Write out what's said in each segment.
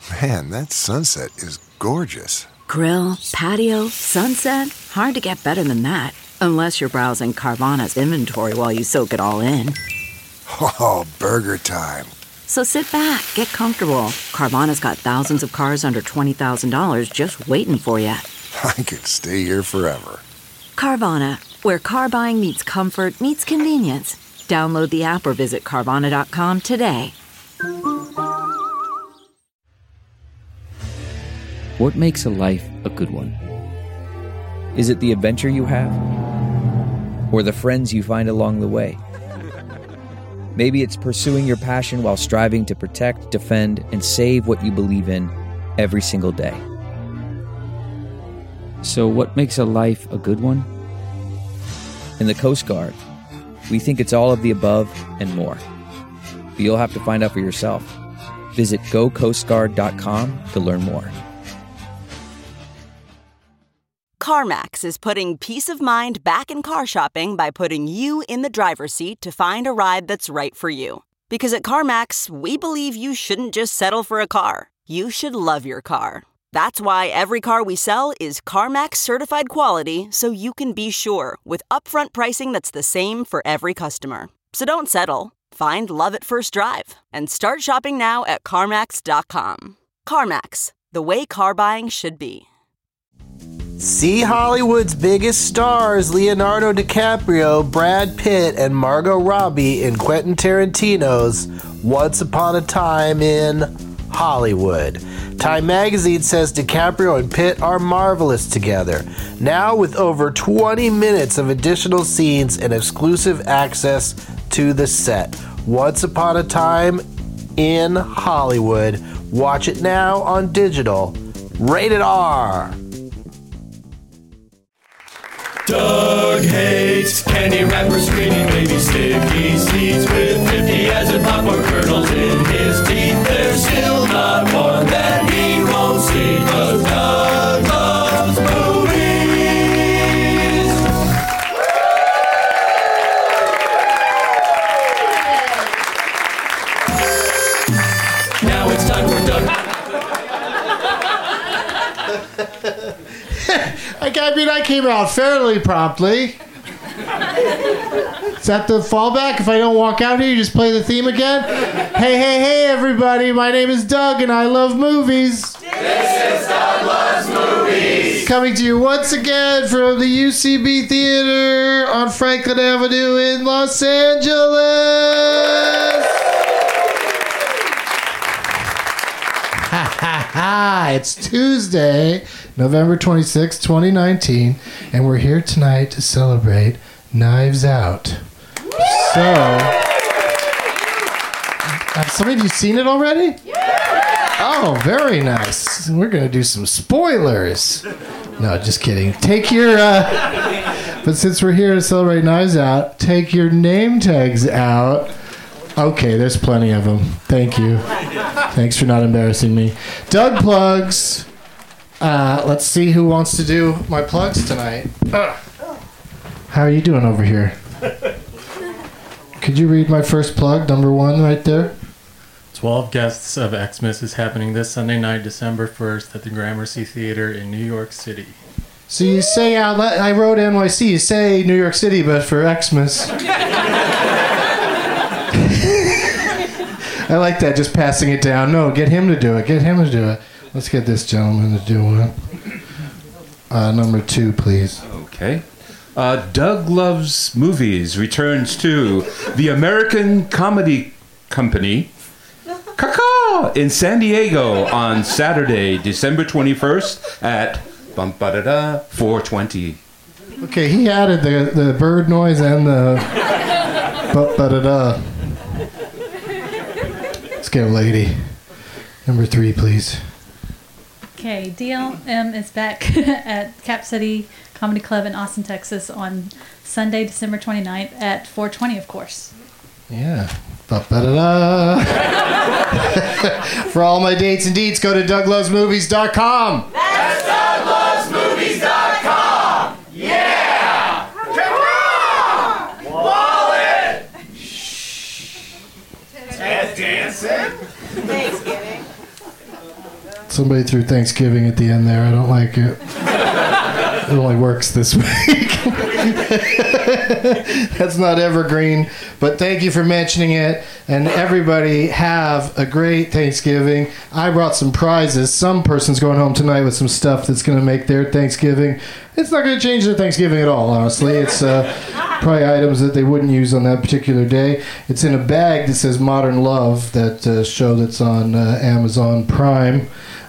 Man, that sunset is gorgeous. Grill, patio, sunset. Hard to get better than that. Unless you're browsing Carvana's inventory while you soak it all in. Oh, burger time. So sit back, get comfortable. Carvana's got thousands of cars under $20,000 just waiting for you. I could stay here forever. Carvana, where car buying meets comfort, meets convenience. Download the app or visit Carvana.com today. What makes a life a good one? Is it the adventure you have? Or the friends you find along the way? Maybe it's pursuing your passion while striving to protect, defend, and save what you believe in every single day. So what makes a life a good one? In the Coast Guard, we think it's all of the above and more. But you'll have to find out for yourself. Visit gocoastguard.com to learn more. CarMax is putting peace of mind back in car shopping by putting you in the driver's seat to find a ride that's right for you. Because at CarMax, we believe you shouldn't just settle for a car. You should love your car. That's why every car we sell is CarMax certified quality, so you can be sure with upfront pricing that's the same for every customer. So don't settle. Find love at first drive and start shopping now at CarMax.com. CarMax, the way car buying should be. See Hollywood's biggest stars, Leonardo DiCaprio, Brad Pitt, and Margot Robbie in Quentin Tarantino's Once Upon a Time in Hollywood. Time magazine says DiCaprio and Pitt are marvelous together. Now with over 20 minutes of additional scenes and exclusive access to the set. Once Upon a Time in Hollywood. Watch it now on digital. Rated R. Doug hates candy wrappers, screaming baby sticky seeds with 50 as in popcorn kernels in his teeth. There's still not one that he won't see, 'cause Doug loves movies. Now it's time for Doug. I came out fairly promptly. Is that the fallback? If I don't walk out here, you just play the theme again? Hey, everybody. My name is Doug, and I love movies. This is Doug Loves Movies. Coming to you once again from the UCB Theater on Franklin Avenue in Los Angeles. It's Tuesday, November 26, 2019, and we're here tonight to celebrate Knives Out. So, have some of you seen it already? Oh, very nice. We're going to do some spoilers. No, just kidding. Take your, but since we're here to celebrate Knives Out, take your name tags out. Okay, there's plenty of them. Thank you. Thanks for not embarrassing me. Doug plugs. Let's see who wants to do my plugs tonight. How are you doing over here? Could you read my first plug, number 1, right there? 12 Guests of Xmas is happening this Sunday night, December 1st at the Gramercy Theater in New York City. So you say out loud, I wrote NYC, you say New York City, but for Xmas. I like that, just passing it down. No, get him to do it. Let's get this gentleman to do one. Number 2, please. Okay. Doug Loves Movies returns to the American Comedy Company in San Diego on Saturday, December 21st at 4:20. Okay, he added the bird noise and the Let's get a lady. Number 3, please. Okay, DLM is back at Cap City Comedy Club in Austin, Texas on Sunday, December 29th at 4:20, of course. Yeah. For all my dates and deets, go to DougLovesMovies.com. That's DougLovesMovies.com. Yeah! Come on! Wallet! Shh. Ted dancing? Thanksgiving. Somebody threw Thanksgiving at the end there. I don't like it. It only works this week. That's not evergreen. But thank you for mentioning it. And everybody have a great Thanksgiving. I brought some prizes. Some person's going home tonight with some stuff that's going to make their Thanksgiving. It's not going to change their Thanksgiving at all, honestly. It's probably items that they wouldn't use on that particular day. It's in a bag that says Modern Love, that show that's on Amazon Prime.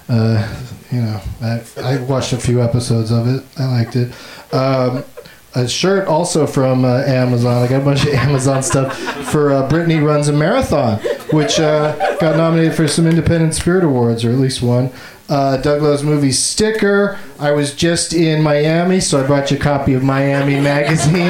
I watched a few episodes of it. I liked it. A shirt also from Amazon. I got a bunch of Amazon stuff for Brittany Runs a Marathon, which got nominated for some Independent Spirit Awards, or at least one. Doug Loves Movies sticker. I was just in Miami, so I brought you a copy of Miami Magazine.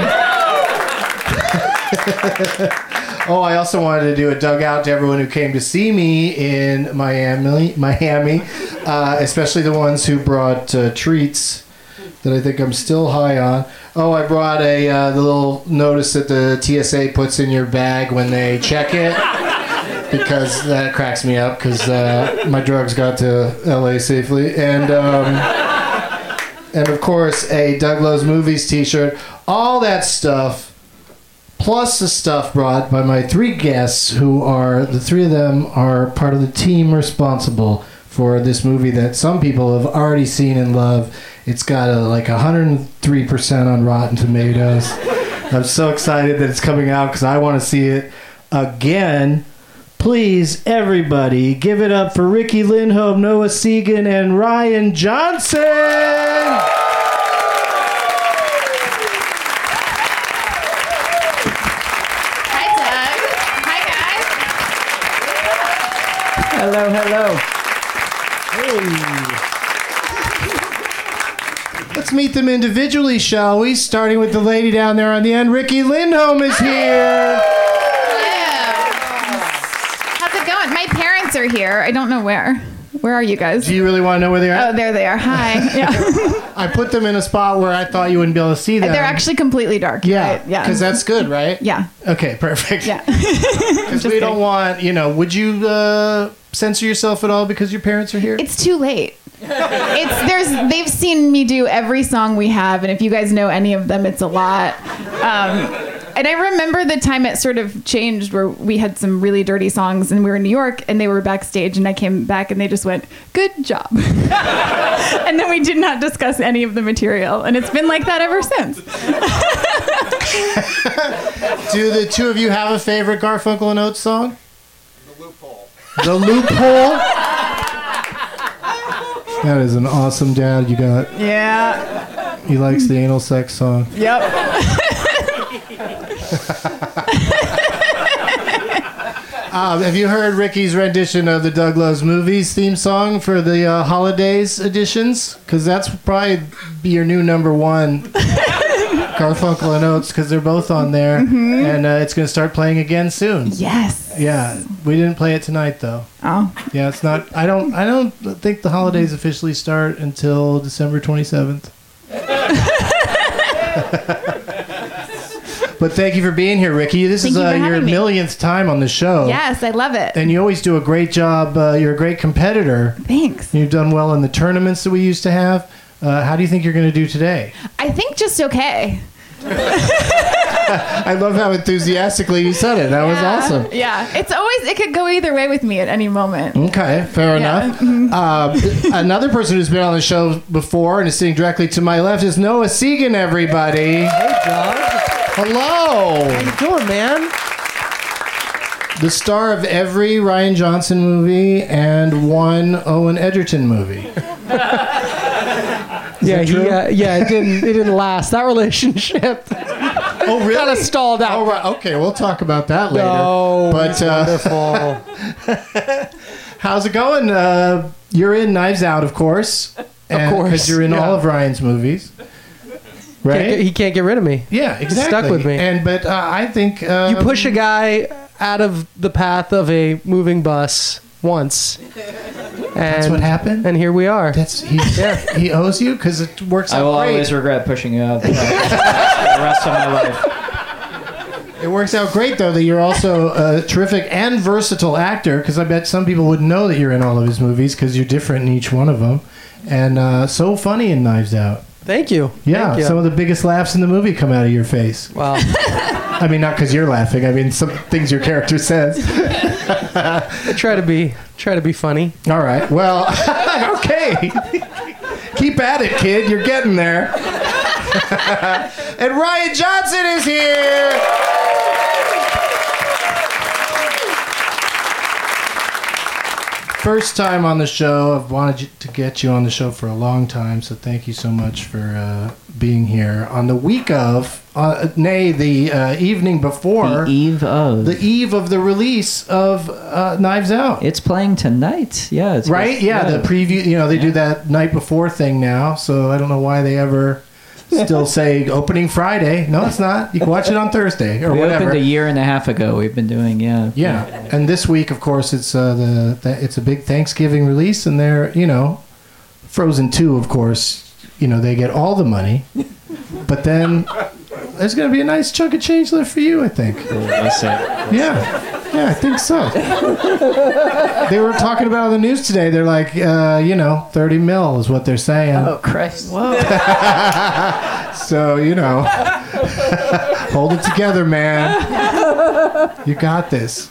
Oh, I also wanted to do a dugout to everyone who came to see me in Miami, especially the ones who brought treats that I think I'm still high on. Oh, I brought the little notice that the TSA puts in your bag when they check it, because that cracks me up, because my drugs got to LA safely. And of course, a Doug Loves Movies t-shirt. All that stuff, plus the stuff brought by my three guests, who are, the three of them are part of the team responsible for this movie that some people have already seen and love. It's got like 103% on Rotten Tomatoes. I'm so excited that it's coming out because I want to see it again. Please, everybody, give it up for Ricky Lindholm, Noah Segan, and Ryan Johnson! Hello, hello. Hey. Let's meet them individually, shall we? Starting with the lady down there on the end. Ricky Lindholm is here. How's it going? My parents are here. I don't know where. Where are you guys? Do you really want to know where they're at? Oh, there they are. Hi. Yeah. I put them in a spot where I thought you wouldn't be able to see them. They're actually completely dark. Yeah. Right? Yeah. Because that's good, right? Yeah. Okay, perfect. Yeah. Because we don't want, would you censor yourself at all because your parents are here? It's too late. They've seen me do every song we have, and if you guys know any of them, it's a lot. And I remember the time it sort of changed where we had some really dirty songs and we were in New York and they were backstage and I came back and they just went, "Good job." And then we did not discuss any of the material, and it's been like that ever since. Do the two of you have a favorite Garfunkel and Oates song? The Loophole. The Loophole? That is an awesome dad you got. Yeah. He likes the anal sex song. Yep. Have you heard Ricky's rendition of the Doug Loves Movies theme song for the holidays editions? Because that's probably be your new number one, Garfunkel and Oates, because they're both on there. Mm-hmm. And it's going to start playing again soon. Yes. Yeah. We didn't play it tonight, though. Oh. Yeah, it's not... I don't think the holidays officially start until December 27th. But thank you for being here, Ricky. This is your millionth time on the show. Yes, I love it. And you always do a great job. You're a great competitor. Thanks. You've done well in the tournaments that we used to have. How do you think you're going to do today? I think just okay. I love how enthusiastically you said it. That was awesome. Yeah. It could go either way with me at any moment. Okay, fair enough. Mm-hmm. Another person who's been on the show before and is sitting directly to my left is Noah Segan, everybody. Hey, Doug. Hello. How you doing, man? The star of every Ryan Johnson movie and one Owen Edgerton movie. It didn't last. That relationship. Oh, really? Kind of stalled out. Oh, right. Okay, we'll talk about that later. No, but wonderful. How's it going? You're in Knives Out, of course. Of course, because you're in all of Ryan's movies. Right? He can't get rid of me. Yeah, exactly. He's stuck with me. But I think you push a guy out of the path of a moving bus once. That's what happened? And here we are. He owes you? Because it works out I will great. always regret pushing you out the rest of my life. It works out great, though, that you're also a terrific and versatile actor, because I bet some people wouldn't know that you're in all of his movies, because you're different in each one of them. And so funny in Knives Out. Thank you. Yeah, Thank you. some of the biggest laughs in the movie come out of your face. Wow. I mean, not because you're laughing. I mean, some things your character says. I try to be funny. All right. Well, okay. Keep at it, kid. You're getting there. And Ryan Johnson is here. First time on the show. I've wanted to get you on the show for a long time, so thank you so much for being here. On the week of, the evening before. The eve of. The eve of the release of Knives Out. It's playing tonight. Yeah. It's right? Yeah, the preview, they do that night before thing now, so I don't know why they ever still say opening Friday. No, it's not. You can watch it on Thursday or we whatever. opened a year and a half ago. We've been doing, Yeah, and this week, of course, it's it's a big Thanksgiving release, and they're, Frozen 2, of course, they get all the money, but then there's going to be a nice chunk of change left for you, I think. Yeah, I think so. They were talking about it on the news today. They're like, 30 mil is what they're saying. Oh, Christ. Whoa. So, hold it together, man. You got this.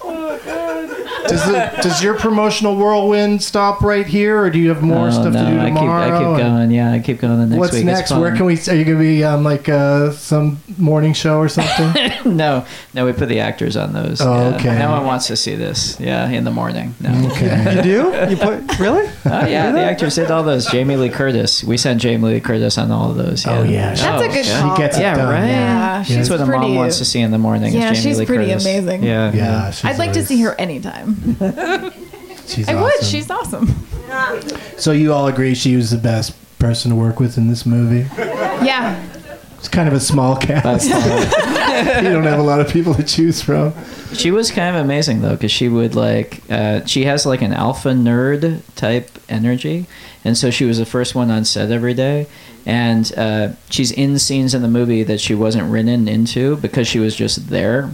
Does your promotional whirlwind stop right here, or do you have more stuff to do tomorrow? I keep going. Yeah, I keep going the next week. What's next? Where can we? Are you going to be on some morning show or something? No, we put the actors on those. Oh, okay. No one wants to see this. Yeah, in the morning. No. Okay. You do? You put really? Oh yeah, the actors did all those. Jamie Lee Curtis. We sent Jamie Lee Curtis on all of those. Yeah. Oh yeah, that's a good call. She gets it done. Right. Yeah, she's what a mom wants to see in the morning. Yeah, is Jamie she's Lee pretty Curtis. amazing. Yeah. I'd like to see her anytime. She's I awesome. would. She's awesome. So you all agree she was the best person to work with in this movie? Yeah. It's kind of a small cast. You don't have a lot of people to choose from. She was kind of amazing though, because she would she has like an alpha nerd type energy, and so she was the first one on set every day, and she's in scenes in the movie that she wasn't written into because she was just there.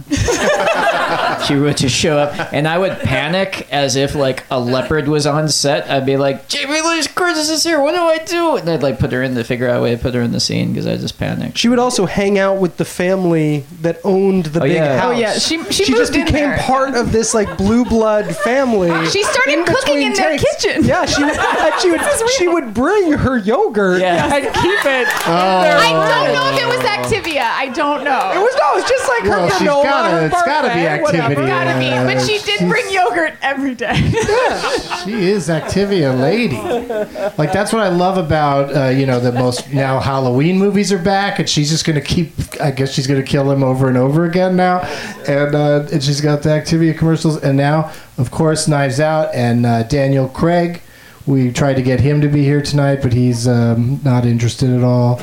She would just show up, and I would panic as if like a leopard was on set. I'd be like, Jamie Lee Curtis is here. What do I do? And I'd put her in to figure out a way to put her in the scene because I just panicked. She would also hang out with the family that owned the big house. Oh yeah, she just became part of this blue blood family. She started cooking in their kitchen. Yeah, she would bring her yogurt and keep it. I don't know if it was Activia. I don't know. It was just like her granola. It's gotta be Activia. Gotta be, but she did bring yogurt every day. She is Activia lady. Like that's what I love about the most now Halloween movies are back, and she's just gonna keep. I guess she's gonna kill him over and over again now, and she's got the Activia commercials, and now of course Knives Out and Daniel Craig. We tried to get him to be here tonight, but he's not interested at all.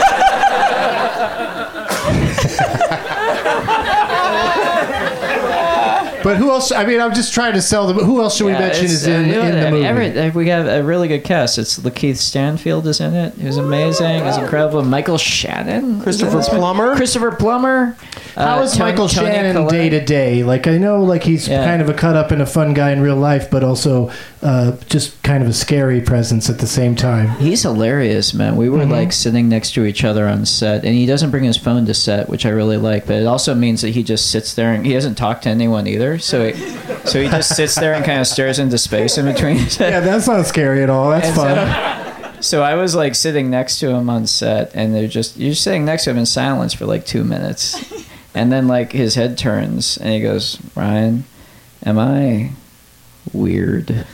But who else? I mean, I'm just trying to sell them. Who else should we mention is in the movie? We got a really good cast. It's Lakeith Stanfield is in it. Who's amazing. He's incredible. Michael Shannon. Christopher Plummer. How is Michael Shannon day to day? Like I know, he's kind of a cut up and a fun guy in real life, but also just kind of a scary presence at the same time. He's hilarious, man. We were sitting next to each other on set, and he doesn't bring his phone to set, which I really like. But it also means that he just sits there and he doesn't talk to anyone either. So he just sits there and kind of stares into space in between. Yeah, that's not scary at all. That's fun. So I was sitting next to him on set, and you're just sitting next to him in silence for 2 minutes, and then his head turns and he goes, "Ryan, am I weird?"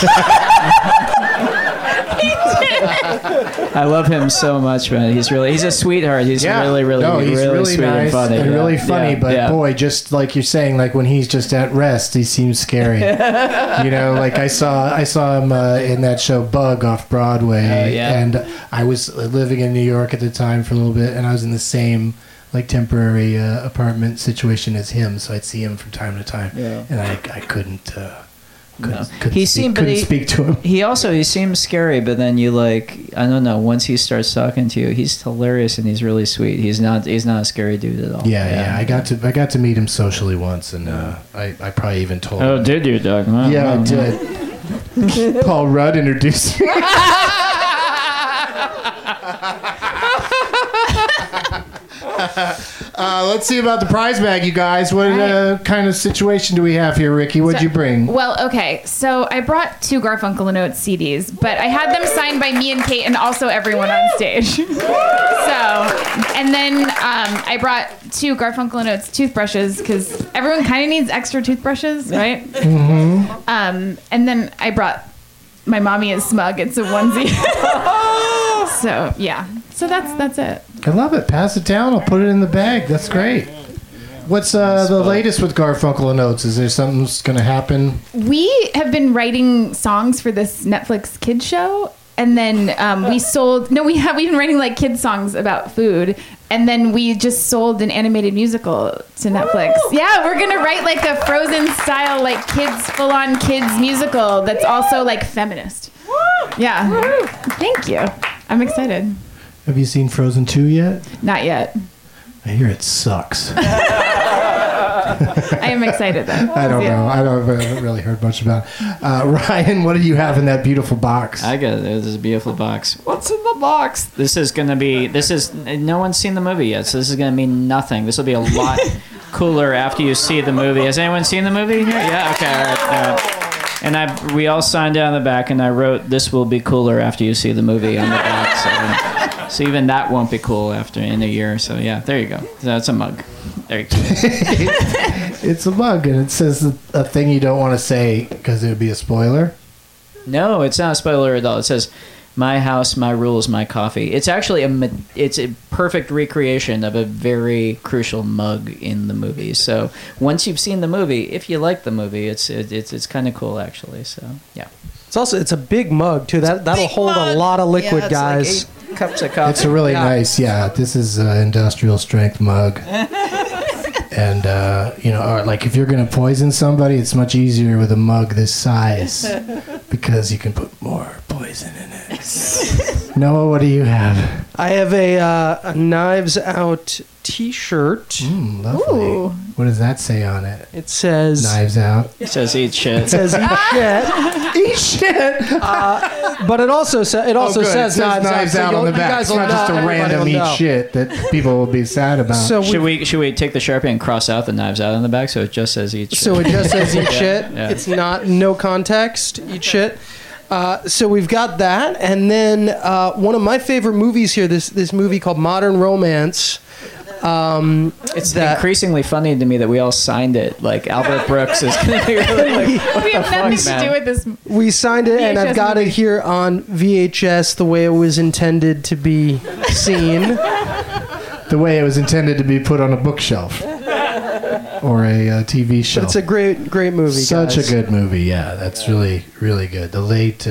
I love him so much, man. He's a sweetheart. He's really sweet nice and funny. And really funny, but boy, just like you're saying, when he's just at rest, he seems scary. I saw him in that show Bug off Broadway, and I was living in New York at the time for a little bit, and I was in the same temporary apartment situation as him, so I'd see him from time to time, and I couldn't He couldn't speak to him. He seems scary, but then you like, I don't know. Once he starts talking to you, he's hilarious and he's really sweet. He's not a scary dude at all. Yeah. I got to meet him socially once, and I probably even told him. Oh, did you, Doug? Yeah, I did. Paul Rudd introduced me. Let's see about the prize bag, you guys. What kind of situation do we have here, Ricky? What'd you bring? Well, okay, so I brought 2 Garfunkel and Oates CDs, but I had them signed by me and Kate and also everyone on stage. And then I brought 2 Garfunkel and Oates toothbrushes because everyone kind of needs extra toothbrushes, right? Mm-hmm. And then I brought my mommy is smug. It's a onesie. So yeah. So that's it. I love it. Pass it down. I'll put it in the bag. That's great. What's the latest with Garfunkel and Oates? Is there something that's going to happen? We have been writing songs for this Netflix kids show, and then we've been writing like kids songs about food, and then we just sold an animated musical to Netflix. Yeah, we're gonna write like a Frozen style, like full on kids musical that's also like feminist. Yeah. Thank you. I'm excited. Have you seen Frozen 2 yet? Not yet. I hear it sucks. I am excited though. I don't know. I haven't really heard much about it. Ryan, what do you have in that beautiful box? I got it. This is a beautiful box. What's in the box? No one's seen the movie yet, so this is going to mean nothing. This will be a lot cooler after you see the movie. Has anyone seen the movie here? Yeah? Okay, all right. And we all signed down the back, and I wrote, "This will be cooler after you see the movie" on the back. So even that won't be cool in a year. So yeah, there you go. That's a mug. There you go. It's a mug, and it says a thing you don't want to say because it would be a spoiler. No, it's not a spoiler at all. It says, "My house, my rules, my coffee." It's actually it's a perfect recreation of a very crucial mug in the movie. So once you've seen the movie, if you like the movie, it's kind of cool actually. So yeah, it's a big mug too. That'll hold a lot of liquid, guys. Like 8 cups of coffee. It's a really nice. Yeah, this is an industrial strength mug. And like if you're gonna poison somebody, it's much easier with a mug this size because you can put more poison in it. Noah, what do you have? I have a Knives Out T-shirt. Lovely. Ooh. What does that say on it? It says Knives Out. It says eat shit. It says eat shit. Eat shit. But it also says Knives Out on the back. It's not just a random eat shit that people will be sad about. So should we take the Sharpie and cross out the Knives Out on the back so it just says eat shit? So it just says eat shit. Yeah. It's no context. Eat shit. So we've got that, and then one of my favorite movies here. This movie called Modern Romance. It's increasingly funny to me that we all signed it. Like Albert Brooks is going to be really like, we have nothing to do with this. We signed it, and I've got it here on VHS the way it was intended to be seen. The way it was intended to be put on a bookshelf. Or a TV show. But it's a great movie, Such guys. a good movie, yeah. That's really, really good. The late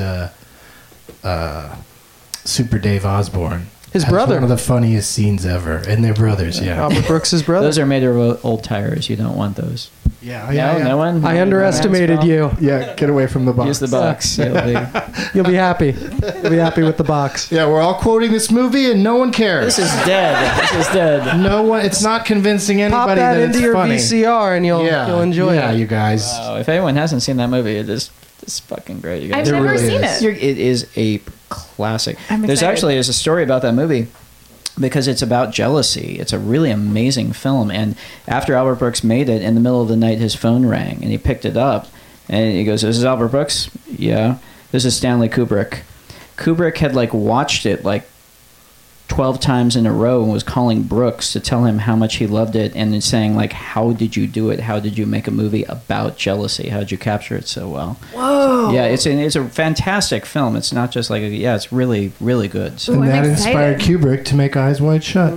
Super Dave Osborne. His brother. One of the funniest scenes ever. And they're brothers, yeah. Albert Brooks' brother. Those are made of old tires. You don't want those. Yeah. No one? I underestimated you. Yeah, get away from the box. Use the box. You'll be happy. You'll be happy with the box. Yeah, we're all quoting this movie and no one cares. This is dead. No one. It's not convincing anybody Pop that into it's your funny. VCR and you'll enjoy it. Yeah, you guys. Wow, if anyone hasn't seen that movie, it's fucking great. You guys. I've never seen it. It is a classic. I'm There's a story about that movie. Because it's about jealousy. It's a really amazing film. And after Albert Brooks made it, in the middle of the night, his phone rang. And he picked it up. And he goes, "This is Albert Brooks?" "Yeah." "This is Stanley Kubrick." Kubrick had watched it 12 times in a row and was calling Brooks to tell him how much he loved it and then saying, how did you do it? How did you make a movie about jealousy? How did you capture it so well? Whoa. Yeah, it's a fantastic film. It's not just it's really, really good. So. And that inspired Kubrick to make Eyes Wide Shut.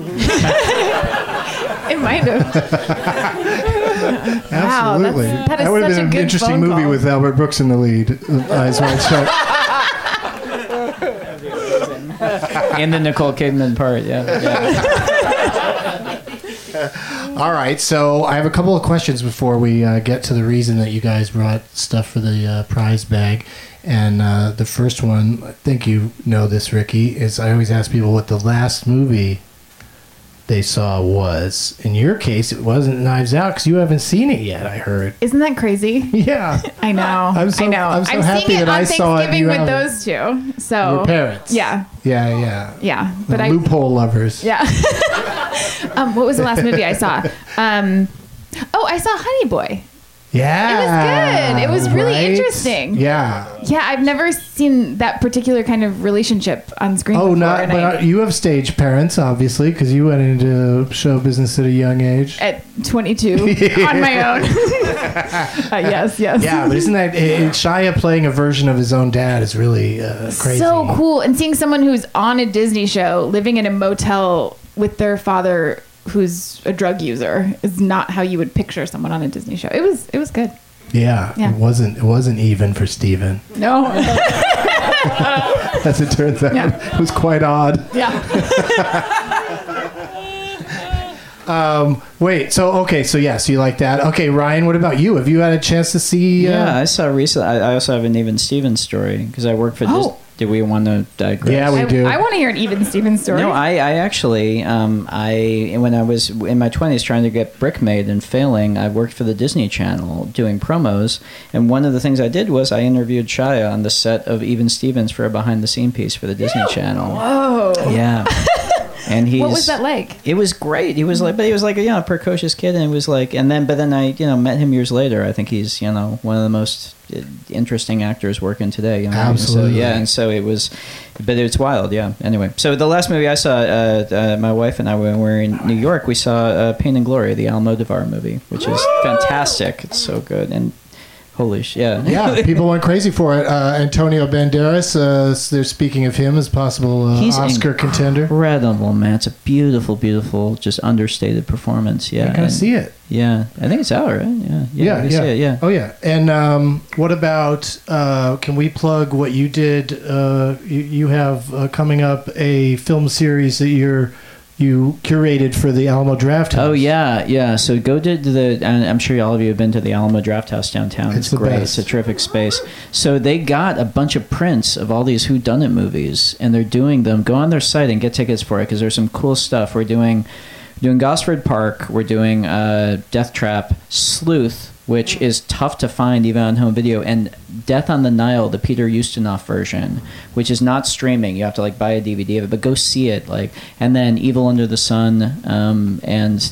It might have. Absolutely. Wow, that would have such been a an good interesting phone movie call. with Albert Brooks in the lead. Eyes Wide Shut. In the Nicole Kidman part, yeah. All right, so I have a couple of questions before we get to the reason that you guys brought stuff for the prize bag. And the first one, I think you know this, Ricky, is I always ask people what the last movie they saw was. In your case, it wasn't Knives Out because you haven't seen it yet, I heard. Isn't that crazy? Yeah. I know. I'm so happy seeing it that on I saw it. Thanksgiving with those two. So Your parents. Yeah. Yeah. Yeah. The loophole lovers. Yeah. What was the last movie I saw? I saw Honey Boy. Yeah. It was good. It was really right? interesting. Yeah. Yeah, I've never seen that particular kind of relationship on screen before. But you have stage parents, obviously, because you went into show business at a young age. At 22, on my own. Yes. Yeah, but isn't that Shia playing a version of his own dad is really crazy. So cool. And seeing someone who's on a Disney show living in a motel with their father who's a drug user is not how you would picture someone on a Disney show. It was good. Yeah. It wasn't even for Steven. No. As it turns out, it was quite odd. Yeah. So you like that. Okay, Ryan, what about you? Have you had a chance to see? Yeah, I saw recently. I also have an Even Stevens story because I work for Disney. Do we want to digress? Yeah, we do. I want to hear an Even Stevens story. No, I actually, when I was in my 20s trying to get Brick made and failing, I worked for the Disney Channel doing promos. And one of the things I did was I interviewed Shia on the set of Even Stevens for a behind-the-scene piece for the Disney Channel. Whoa. Yeah. And what was that like? It was great. He was like a precocious kid, and it was like, but then I met him years later. I think he's one of the most interesting actors working today. Absolutely. So it was, but it's wild. Yeah. Anyway, so the last movie I saw, my wife and I, when we were in New York, we saw Pain and Glory, the Almodovar movie, which is fantastic. It's so good and. Holy shit! Yeah, people went crazy for it. Antonio Banderas, they're speaking of him as possible Oscar contender. Incredible, man! It's a beautiful, beautiful, just understated performance. Yeah, I gotta see it. Yeah, I think it's out, right? Yeah. See it, yeah. Oh yeah. And what about? Can we plug what you did? You have coming up a film series that you curated for the Alamo Drafthouse. Oh yeah. So go to and I'm sure all of you have been to the Alamo Drafthouse downtown. It's great. Best. It's a terrific space. So they got a bunch of prints of all these whodunit movies, and they're doing them. Go on their site and get tickets for it because there's some cool stuff. We're doing Gosford Park. We're doing Death Trap, Sleuth, which is tough to find even on home video, and Death on the Nile, the Peter Ustinov version, which is not streaming. You have to buy a DVD of it, but go see it. And then Evil Under the Sun, and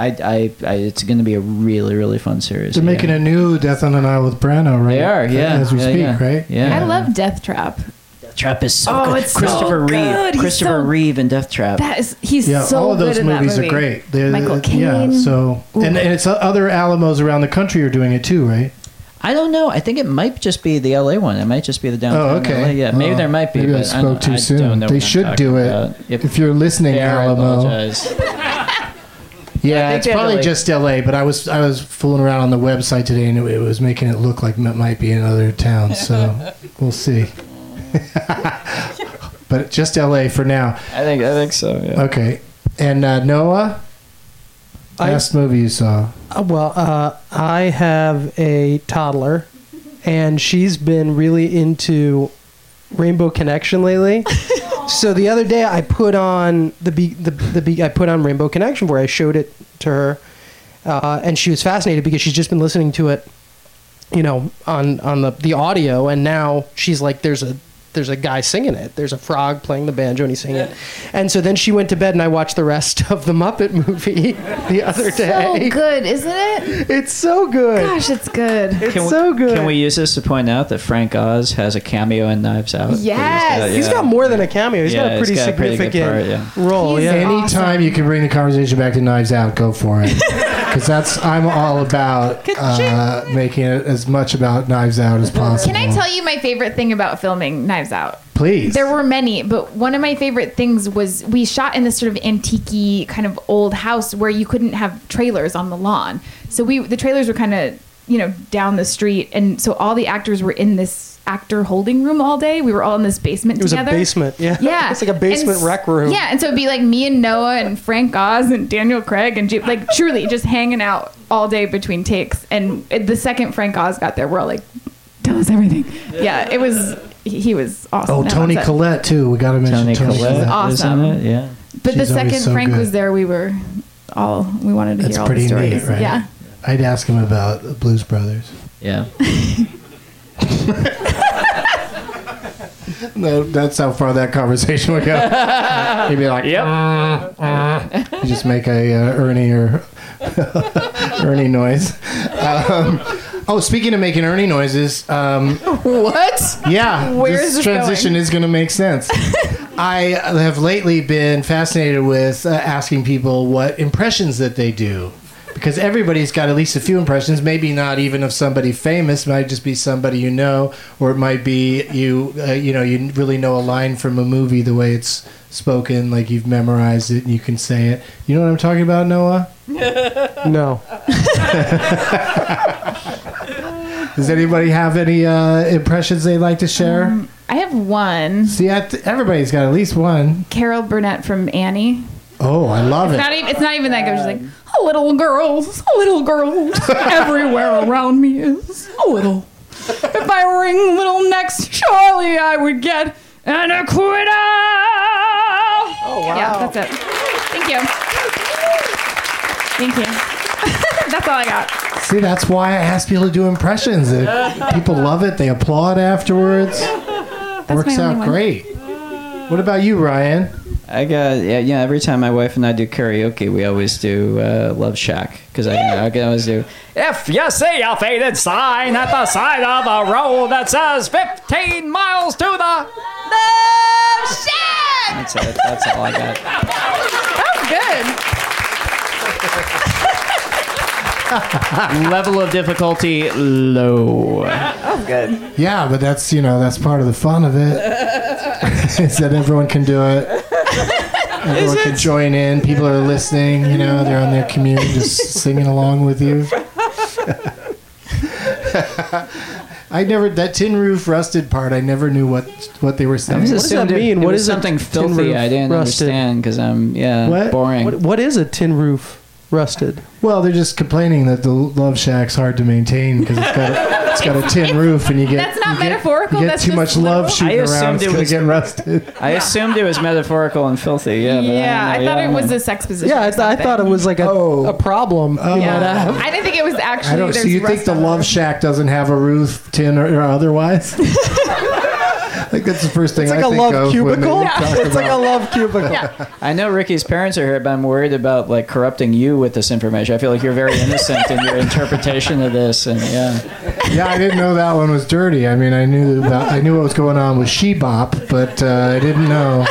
it's going to be a really, really fun series. They're making a new Death on the Nile with Brano, right? They are, yeah, as we speak, right? Yeah, I love Death Trap. Trap is so good. It's Christopher Reeve. Christopher Reeve in Death Trap. He's so all of those good in that movies movie. are great. Michael Caine. Yeah, so and it's other Alamos around the country are doing it too, right? I don't know. I think it might just be the LA one. It might just be the downtown. Oh, okay. LA. Yeah, maybe there might be. Maybe but I spoke too I soon. don't know They what I'm should talking do it. about. If you're listening, Alamo. I apologize. Yeah, it's probably just LA, but I was fooling around on the website today, and it was making it look like it might be in other towns. So we'll see. But just LA for now. I think so. Yeah. Okay, and Noah, last movie you saw? I have a toddler, and she's been really into Rainbow Connection lately. So the other day I put on I put on Rainbow Connection where I showed it to her, and she was fascinated because she's just been listening to it, on the audio, and now she's like, there's a guy singing it. There's a frog playing the banjo and he's singing it. And so then she went to bed and I watched the rest of the Muppet movie the other day. So good, isn't it? It's so good. Gosh, it's good. It's so good. Can we use this to point out that Frank Oz has a cameo in Knives Out? Yes. He's got more than a cameo. He's got a pretty significant role. He's Anytime you can bring the conversation back to Knives Out, go for it. Because I'm all about making it as much about Knives Out as possible. Can I tell you my favorite thing about filming Knives Out? Please. There were many, but one of my favorite things was we shot in this sort of antique-y kind of old house where you couldn't have trailers on the lawn. So the trailers were kind of, down the street. And so all the actors were in this actor holding room all day. We were all in this basement It was together. a basement, yeah. Yeah. It's like a basement And rec room. Yeah, and so it'd be like me and Noah and Frank Oz and Daniel Craig and like truly just hanging out all day between takes. And the second Frank Oz got there, we're all like, tell us everything. Yeah, it was, he was awesome. Oh, That Toni was it. Collette too. We got to mention Toni Collette. Awesome. Yeah. But the She's always second so Frank good. was there, we wanted to That's hear all the pretty stories. neat, right? Yeah. I'd ask him about the Blues Brothers. Yeah. No, that's how far that conversation would go. He'd be like, Yep. You just make a Ernie or Ernie noise. Speaking of making Ernie noises, what? Yeah, Where this is this transition going? is going to make sense. I have lately been fascinated with asking people what impressions that they do. Because everybody's got at least a few impressions, maybe not even of somebody famous. It might just be somebody you know, or it might be you really know a line from a movie the way it's spoken, like you've memorized it and you can say it. You know what I'm talking about, Noah? No. Does anybody have any impressions they'd like to share? I have one. See, everybody's got at least one. Carol Burnett from Annie. Oh, I love it. It's not even that good. She's like, a little girl everywhere around me is a little. If I ring little next Charlie, I would get an acquittal. Oh, wow. Yeah, that's it. Thank you. Thank you. That's all I got. See, that's why I ask people to do impressions. People love it. They applaud afterwards. Works my only out one. great. What about you, Ryan? I got every time my wife and I do karaoke, we always do Love Shack because I can always do. If you see a faded sign at the side of the road that says 15 miles to the Love Shack. That's it. That's all I got. That was good. Level of difficulty low. That was good. Yeah, but that's part of the fun of it. Is that everyone can do it. Everyone can join in. People are listening. They're on their commute, just singing along with you. That tin roof rusted part. I never knew what they were saying. What does that mean? What What is is a something tin filthy? roof I didn't rusted? understand because I'm What? boring. What is a tin roof rusted? Well, they're just complaining that the Love Shack's hard to maintain because it's got a tin roof and you get That's not metaphorical. You get That's too just much love literal. shooting I around. assumed It's it gonna was- get rusted. I assumed it was metaphorical and filthy. Yeah, but Yeah, I don't know. thought Yeah, it was a sex position. Yeah, or I something. thought it was like a problem. Yeah. I didn't think it was actually. I don't. So there's you think rust the on Love it. Shack doesn't have a roof, tin, or otherwise? I think that's the first thing It's like I a think love of cubicle. when they talk It's like a about- love cubicle. Yeah. I know Ricky's parents are here, but I'm worried about like corrupting you with this information. I feel like you're very innocent in your interpretation of this, and Yeah, I didn't know that one was dirty. I mean, I knew what was going on with She-Bop, but I didn't know.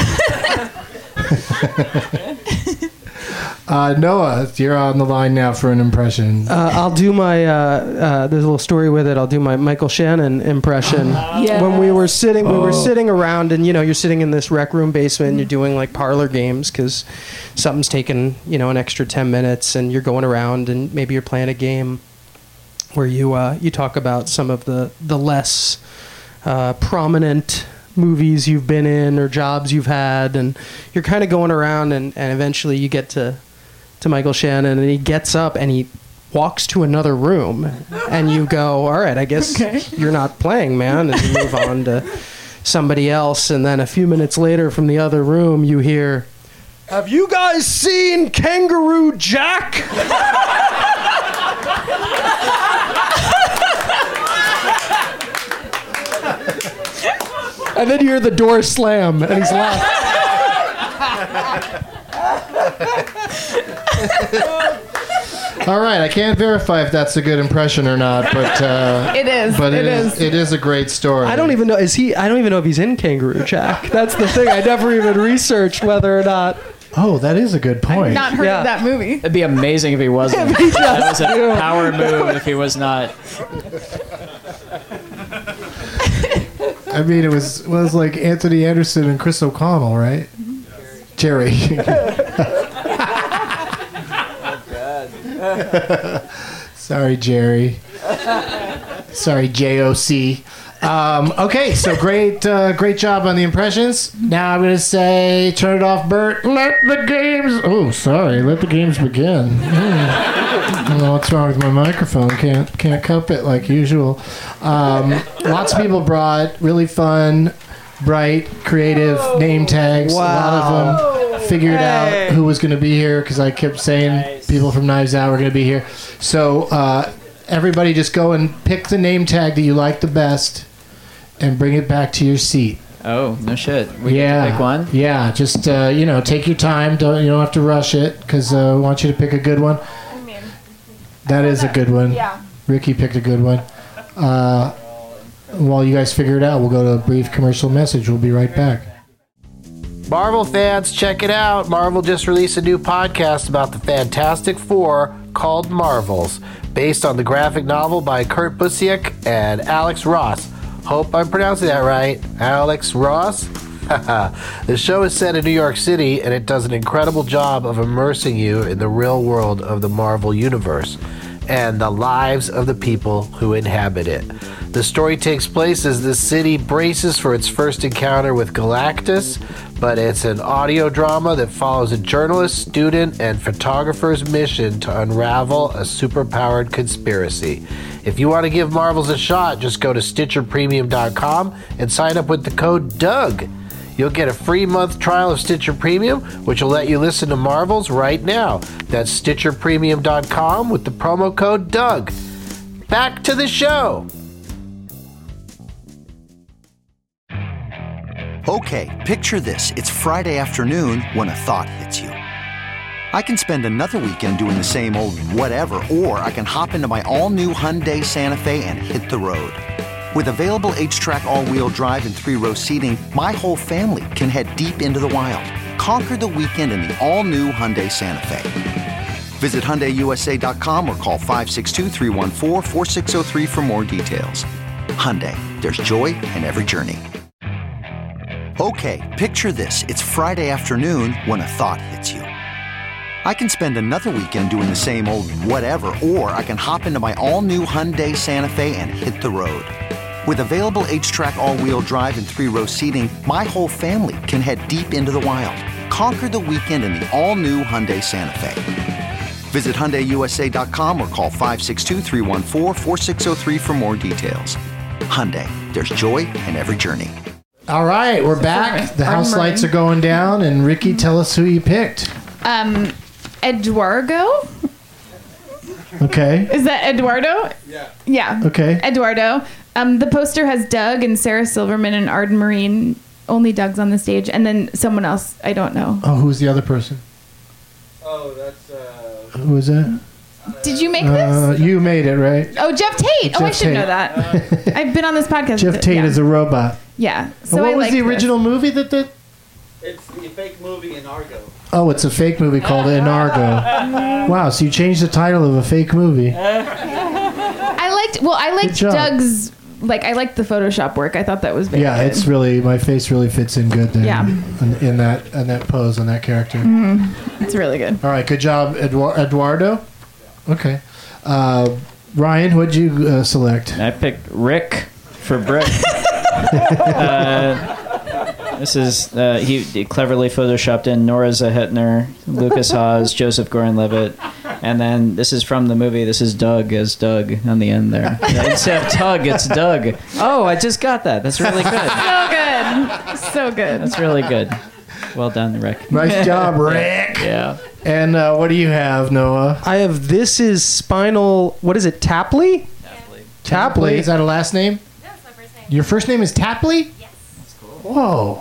Noah, you're on the line now for an impression. I'll do my. There's a little story with it. I'll do my Michael Shannon impression. Yes. When we were sitting around, and you're sitting in this rec room basement, and you're doing like parlor games because something's taken an extra 10 minutes, and you're going around, and maybe you're playing a game where you talk about some of the less prominent movies you've been in or jobs you've had, and you're kind of going around, and eventually you get to Michael Shannon, and he gets up and he walks to another room, and you go, all right, I guess you're not playing, man, and you move on to somebody else. And then a few minutes later from the other room you hear, have you guys seen Kangaroo Jack? And then you hear the door slam, and he's laughing. All right, I can't verify if that's a good impression or not, but It is. But It is. it is a great story. I don't even know. I don't even know if he's in Kangaroo Jack. That's the thing. I never even researched whether or not. Oh, that is a good point. Not heard of that movie. it'd be amazing if he wasn't. If he That just was a knew. power move if he was not. I mean, it was like Anthony Anderson and Chris O'Connell, right? Jerry. Sorry, Jerry. Sorry, JOC. Okay, so great job on the impressions. Now I'm going to say, turn it off, Bert. Let the games begin. I don't know what's wrong with my microphone. Can't cup it like usual. Lots of people brought really fun, bright, creative name tags. Wow. A lot of them figured out who was going to be here because I kept saying people from Knives Out were going to be here. So everybody just go and pick the name tag that you like the best and bring it back to your seat. Oh, no shit. We get to pick one? Yeah, just take your time. You don't have to rush it because I want you to pick a good one. That is a good one. Yeah. Ricky picked a good one. While you guys figure it out, we'll go to a brief commercial message. We'll be right back. Marvel fans, check it out. Marvel just released a new podcast about the Fantastic Four called Marvels, based on the graphic novel by Kurt Busiek and Alex Ross. Hope I'm pronouncing that right. Alex Ross? The show is set in New York City, and it does an incredible job of immersing you in the real world of the Marvel Universe and the lives of the people who inhabit it. The story takes place as the city braces for its first encounter with Galactus, but it's an audio drama that follows a journalist, student, and photographer's mission to unravel a superpowered conspiracy. If you want to give Marvels a shot, just go to StitcherPremium.com and sign up with the code DOUG. You'll get a free month trial of Stitcher Premium, which will let you listen to Marvels right now. That's StitcherPremium.com with the promo code DOUG. Back to the show. Okay, picture this. It's Friday afternoon when a thought hits you. I can spend another weekend doing the same old whatever, or I can hop into my all-new Hyundai Santa Fe and hit the road. With available H-Track all-wheel drive and 3-row seating, my whole family can head deep into the wild. Conquer the weekend in the all-new Hyundai Santa Fe. Visit HyundaiUSA.com or call 562-314-4603 for more details. Hyundai, there's joy in every journey. Okay, picture this. It's Friday afternoon when a thought hits you. I can spend another weekend doing the same old whatever, or I can hop into my all-new Hyundai Santa Fe and hit the road. With available H-Track all-wheel drive and 3-row seating, my whole family can head deep into the wild. Conquer the weekend in the all-new Hyundai Santa Fe. Visit HyundaiUSA.com or call 562-314-4603 for more details. Hyundai, there's joy in every journey. All right, we're back. The house lights are going down, and Ricky, tell us who you picked. Eduardo? Okay. Is that Eduardo? Yeah. Okay. Eduardo. The poster has Doug and Sarah Silverman and Arden Marine. Only Doug's on the stage. And then someone else. I don't know. Oh, who's the other person? Oh, that's... Who is that? Did you make this? You made it, right? Oh, Jeff Tate. I should Tate. know that. I've been on this podcast. Jeff Tate is a robot. Yeah. So what was the original movie that did? It's the fake movie in Argo. Oh, it's a fake movie called Inargo. Wow, so you changed the title of a fake movie. I liked job. Doug's... I liked the Photoshop work. I thought that was very good. It's really, my face really fits in good there. Yeah. In that pose, on that character. Mm-hmm. It's really good. All right, good job, Eduardo. Okay. Ryan, what'd you select? I picked Rick for Brick. This is he cleverly photoshopped in Nora Zehetner, Lucas Haas, Joseph Gordon-Levitt, and then this is from the movie. This is Doug as Doug on the end there. Instead of Tug, it's Doug. Oh, I just got that. That's really good. So good. That's really good. Well done, Rick. Nice job, Rick. Yeah. And what do you have, Noah? I have This Is Spinal... What is it? Tapley? Tapley. Is that a last name? No, it's my first name. Your first name is Tapley? Yes. That's cool. Whoa.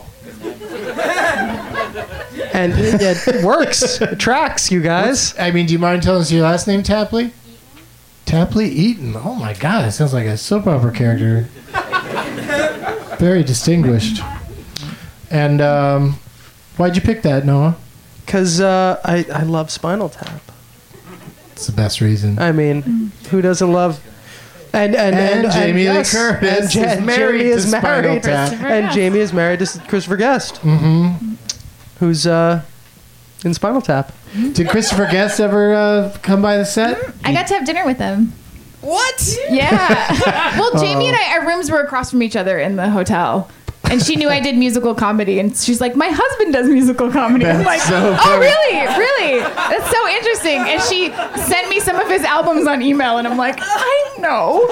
And it works. It tracks, you guys. Do you mind telling us your last name, Tapley? Tapley Eaton. Oh my God, that sounds like a soap opera character. Very distinguished. And why'd you pick that, Noah? Because I love Spinal Tap. It's the best reason. I mean, who doesn't love... And Jamie Lee yes, Curtis and is married Jamie is to Spinal married, Tap. and Jamie is married to Christopher Guest, who's in Spinal Tap. Did Christopher Guest ever come by the set? I got to have dinner with him. What? Yeah. Well, Jamie and I, our rooms were across from each other in the hotel. And she knew I did musical comedy, and she's like, "My husband does musical comedy." I'm like, so "Oh, funny. really? That's so interesting." And she sent me some of his albums on email, and I'm like, "I know."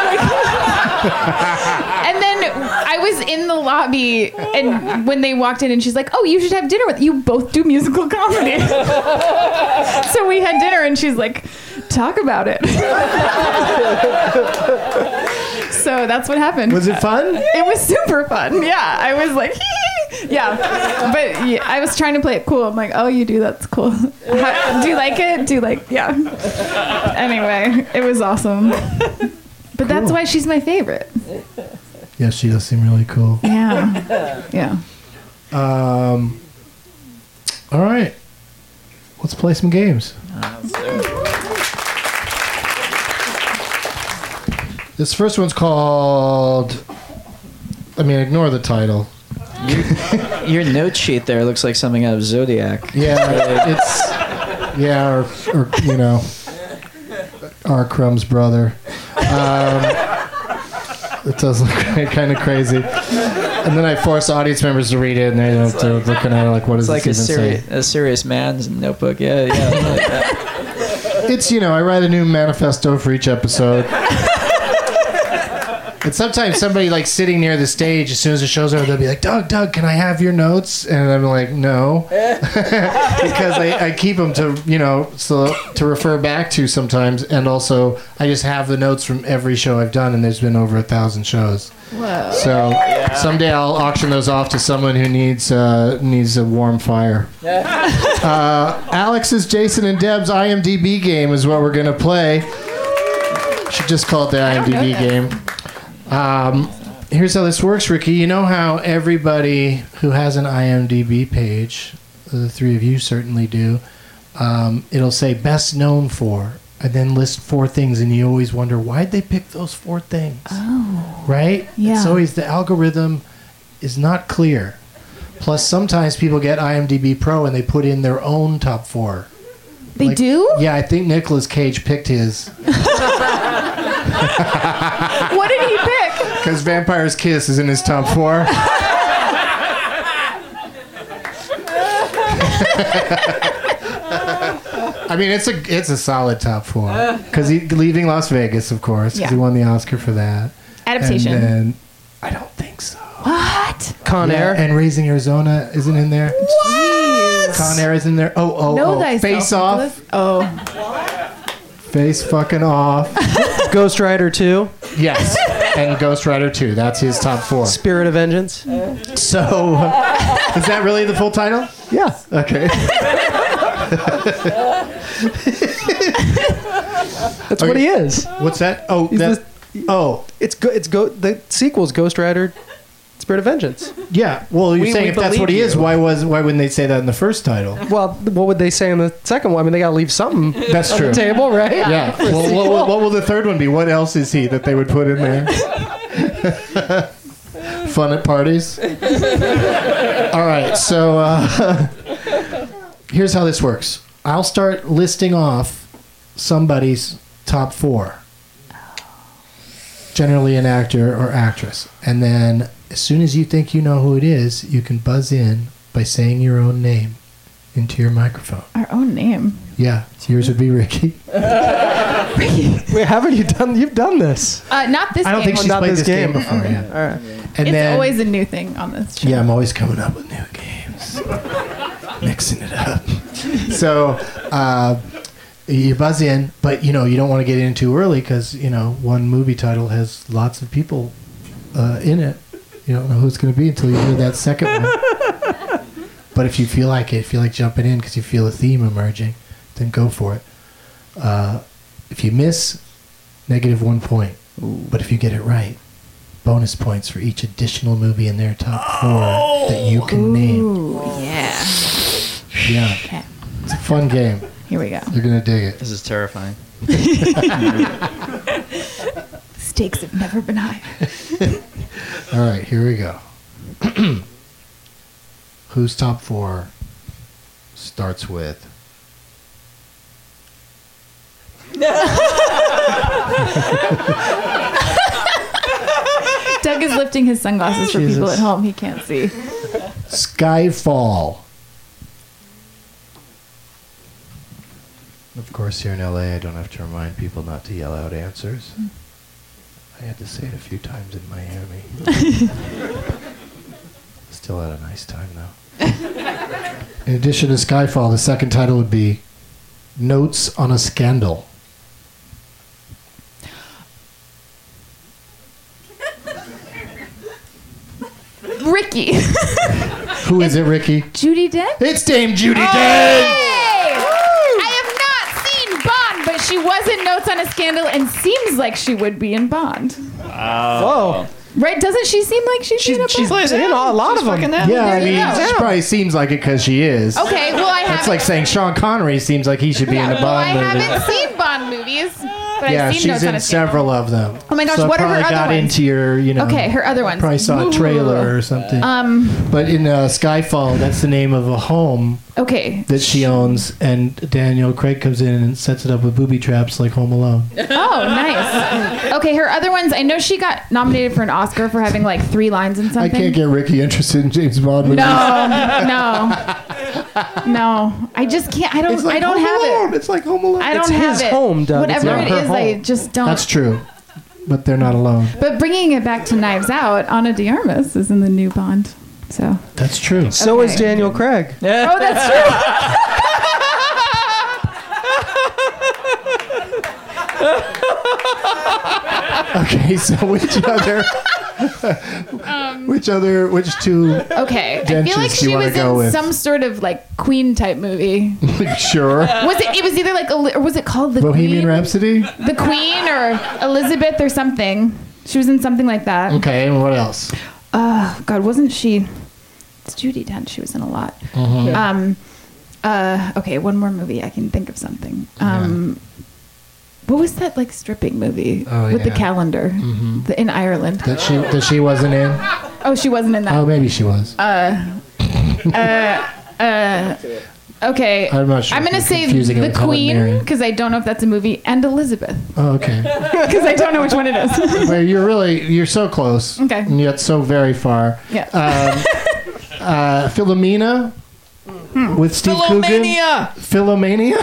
And then I was in the lobby, and when they walked in, and she's like, "Oh, you should have dinner with you. Both do musical comedy." So we had dinner, and she's like, "Talk about it." So that's what happened. Was it fun? It was super fun. Yeah, I was like, yeah. But yeah, I was trying to play it cool. I'm like, oh, you do? That's cool. Do you like it? Do you like, yeah. Anyway, it was awesome. But that's why she's my favorite. Yeah, she does seem really cool. Yeah. Yeah. All right. Let's play some games. This first one's called... ignore the title. Your note sheet there looks like something out of Zodiac. Yeah, it's... Yeah, or you know, R. Crumb's brother. It does look kind of crazy. And then I force audience members to read it, and they're looking at it like, what does It's like this even say? a serious man's notebook. Yeah, like that. It's, I write a new manifesto for each episode. And sometimes somebody like sitting near the stage, as soon as the show's over, they'll be like, Doug, can I have your notes? And I'm like, no. Because I keep them to, so to refer back to sometimes. And also, I just have the notes from every show I've done, and there's been over 1,000 shows. Whoa. So someday I'll auction those off to someone who needs a warm fire. Alex's, Jason, and Deb's IMDb game is what we're going to play. Should just call it the IMDb game. Here's how this works, Ricky. You know how everybody who has an IMDb page, the three of you certainly do, it'll say best known for, and then list 4 things, and you always wonder, why'd they pick those 4 things? Oh. Right? Yeah. It's always, the algorithm is not clear. Plus, sometimes people get IMDb Pro and they put in their own top 4. They do? Yeah, I think Nicolas Cage picked his. What did he pick? Because Vampire's Kiss is in his top 4. It's a solid top 4. Because Leaving Las Vegas, of course, because he won the Oscar for that. Adaptation. And then, I don't think so. What? Con Air. And Raising Arizona isn't in there. What? Con Air is in there. Know thyself, Face Off. Nicholas. Oh. Face fucking off. Ghost Rider 2. Yes. And Ghost Rider 2. That's his top 4. Spirit of Vengeance. So, is that really the full title? Yeah. Okay. That's what he is. What's that? Oh, the sequel's Ghost Rider Spirit of Vengeance. Yeah. Well, you're saying if that's what he is, why wouldn't they say that in the first title? Well, what would they say in the second one? I mean, they got to leave something That's on true. the table, right? Yeah. Well, what will the third one be? What else is he that they would put in there? Fun at parties. All right. So here's how this works. I'll start listing off somebody's top 4. Generally an actor or actress. And then as soon as you think you know who it is, you can buzz in by saying your own name into your microphone. Our own name. Yeah. Yours would be Ricky. Wait, haven't you've done this? Not this I don't game. think she's Not played this this game game. before. Okay. Yeah. All right. And It's then, always a new thing on this show. yeah, I'm always coming up with new games. Mixing it up. So, you buzz in, but you don't want to get in too early because one movie title has lots of people in it. You don't know who it's going to be until you hear that second one. But if you feel like jumping in because you feel a theme emerging, then go for it. If you miss, -1 point. Ooh. But if you get it right, bonus points for each additional movie in their top 4 that you can name. Yeah. Yeah. Okay. It's a fun game. Here we go. You're going to dig it. This is terrifying. Stakes have never been higher. All right, here we go. Whose top 4 starts with Doug is lifting his sunglasses for people at home. He can't see. Skyfall. Of course, here in LA, I don't have to remind people not to yell out answers. I had to say it a few times in Miami. Still had a nice time, though. In addition to Skyfall, the second title would be Notes on a Scandal. Ricky. Who is it, Ricky? Judi Dench? It's Dame Judi Dench! Hey! I have not seen Bond, but she was in Notes on a Scandal and seems like she would be in Bond. Whoa. Right? Doesn't she seem like she's in a Bond? She plays in a lot of them. Yeah, I There you mean, go. she probably seems like it because she is. Okay, well, I haven't... That's like saying Sean Connery seems like he should be in a well, I Bond movie. haven't seen Bond movies, but Yeah, I've seen she's Notes on in a Scandal. several of them. Oh my gosh, so what are her probably other got ones? into your, Okay, her other ones. Probably saw a trailer or something. But in Skyfall, that's the name of a home Okay. that she owns, and Daniel Craig comes in and sets it up with booby traps like Home Alone. Oh, nice. Okay, her other ones, I know she got nominated for an Oscar for having like 3 lines in I something. can't get Ricky interested in James Bond movies. No. I just can't. I don't It's like have Home Alone. it. It's like Home Alone. I don't It's have his it. home, Doug. It's Whatever not it her is, I home. just don't. That's true. But they're not alone. But bringing it back to Knives Out, Ana de Armas is in the new Bond. So. That's true. So is Daniel Craig. Oh, that's Okay, so which two Okay, I Denches feel like do she you want was to go in with? some sort of like Queen type movie. Sure. Was it? It was either like, or was it called the Bohemian Queen? Rhapsody? The Queen or Elizabeth or something. She was in something like that. Okay, and what else? Oh God, wasn't she? It's Judi Dench. She was in a lot. Mhm. Okay, one more movie. I can think of something. What was that like stripping movie with the yeah. calendar in Ireland? That she wasn't in? Oh, she wasn't in that. Oh, maybe she was. Okay. I'm not sure I'm if gonna you're say confusing it The with Helen Queen Mirren. because I don't know if that's a movie, and Elizabeth Oh, okay. because I don't know which one it is. Well, you're so close. Okay. And yet so very far. Yeah. Philomena with Steve Coogan. Philomania.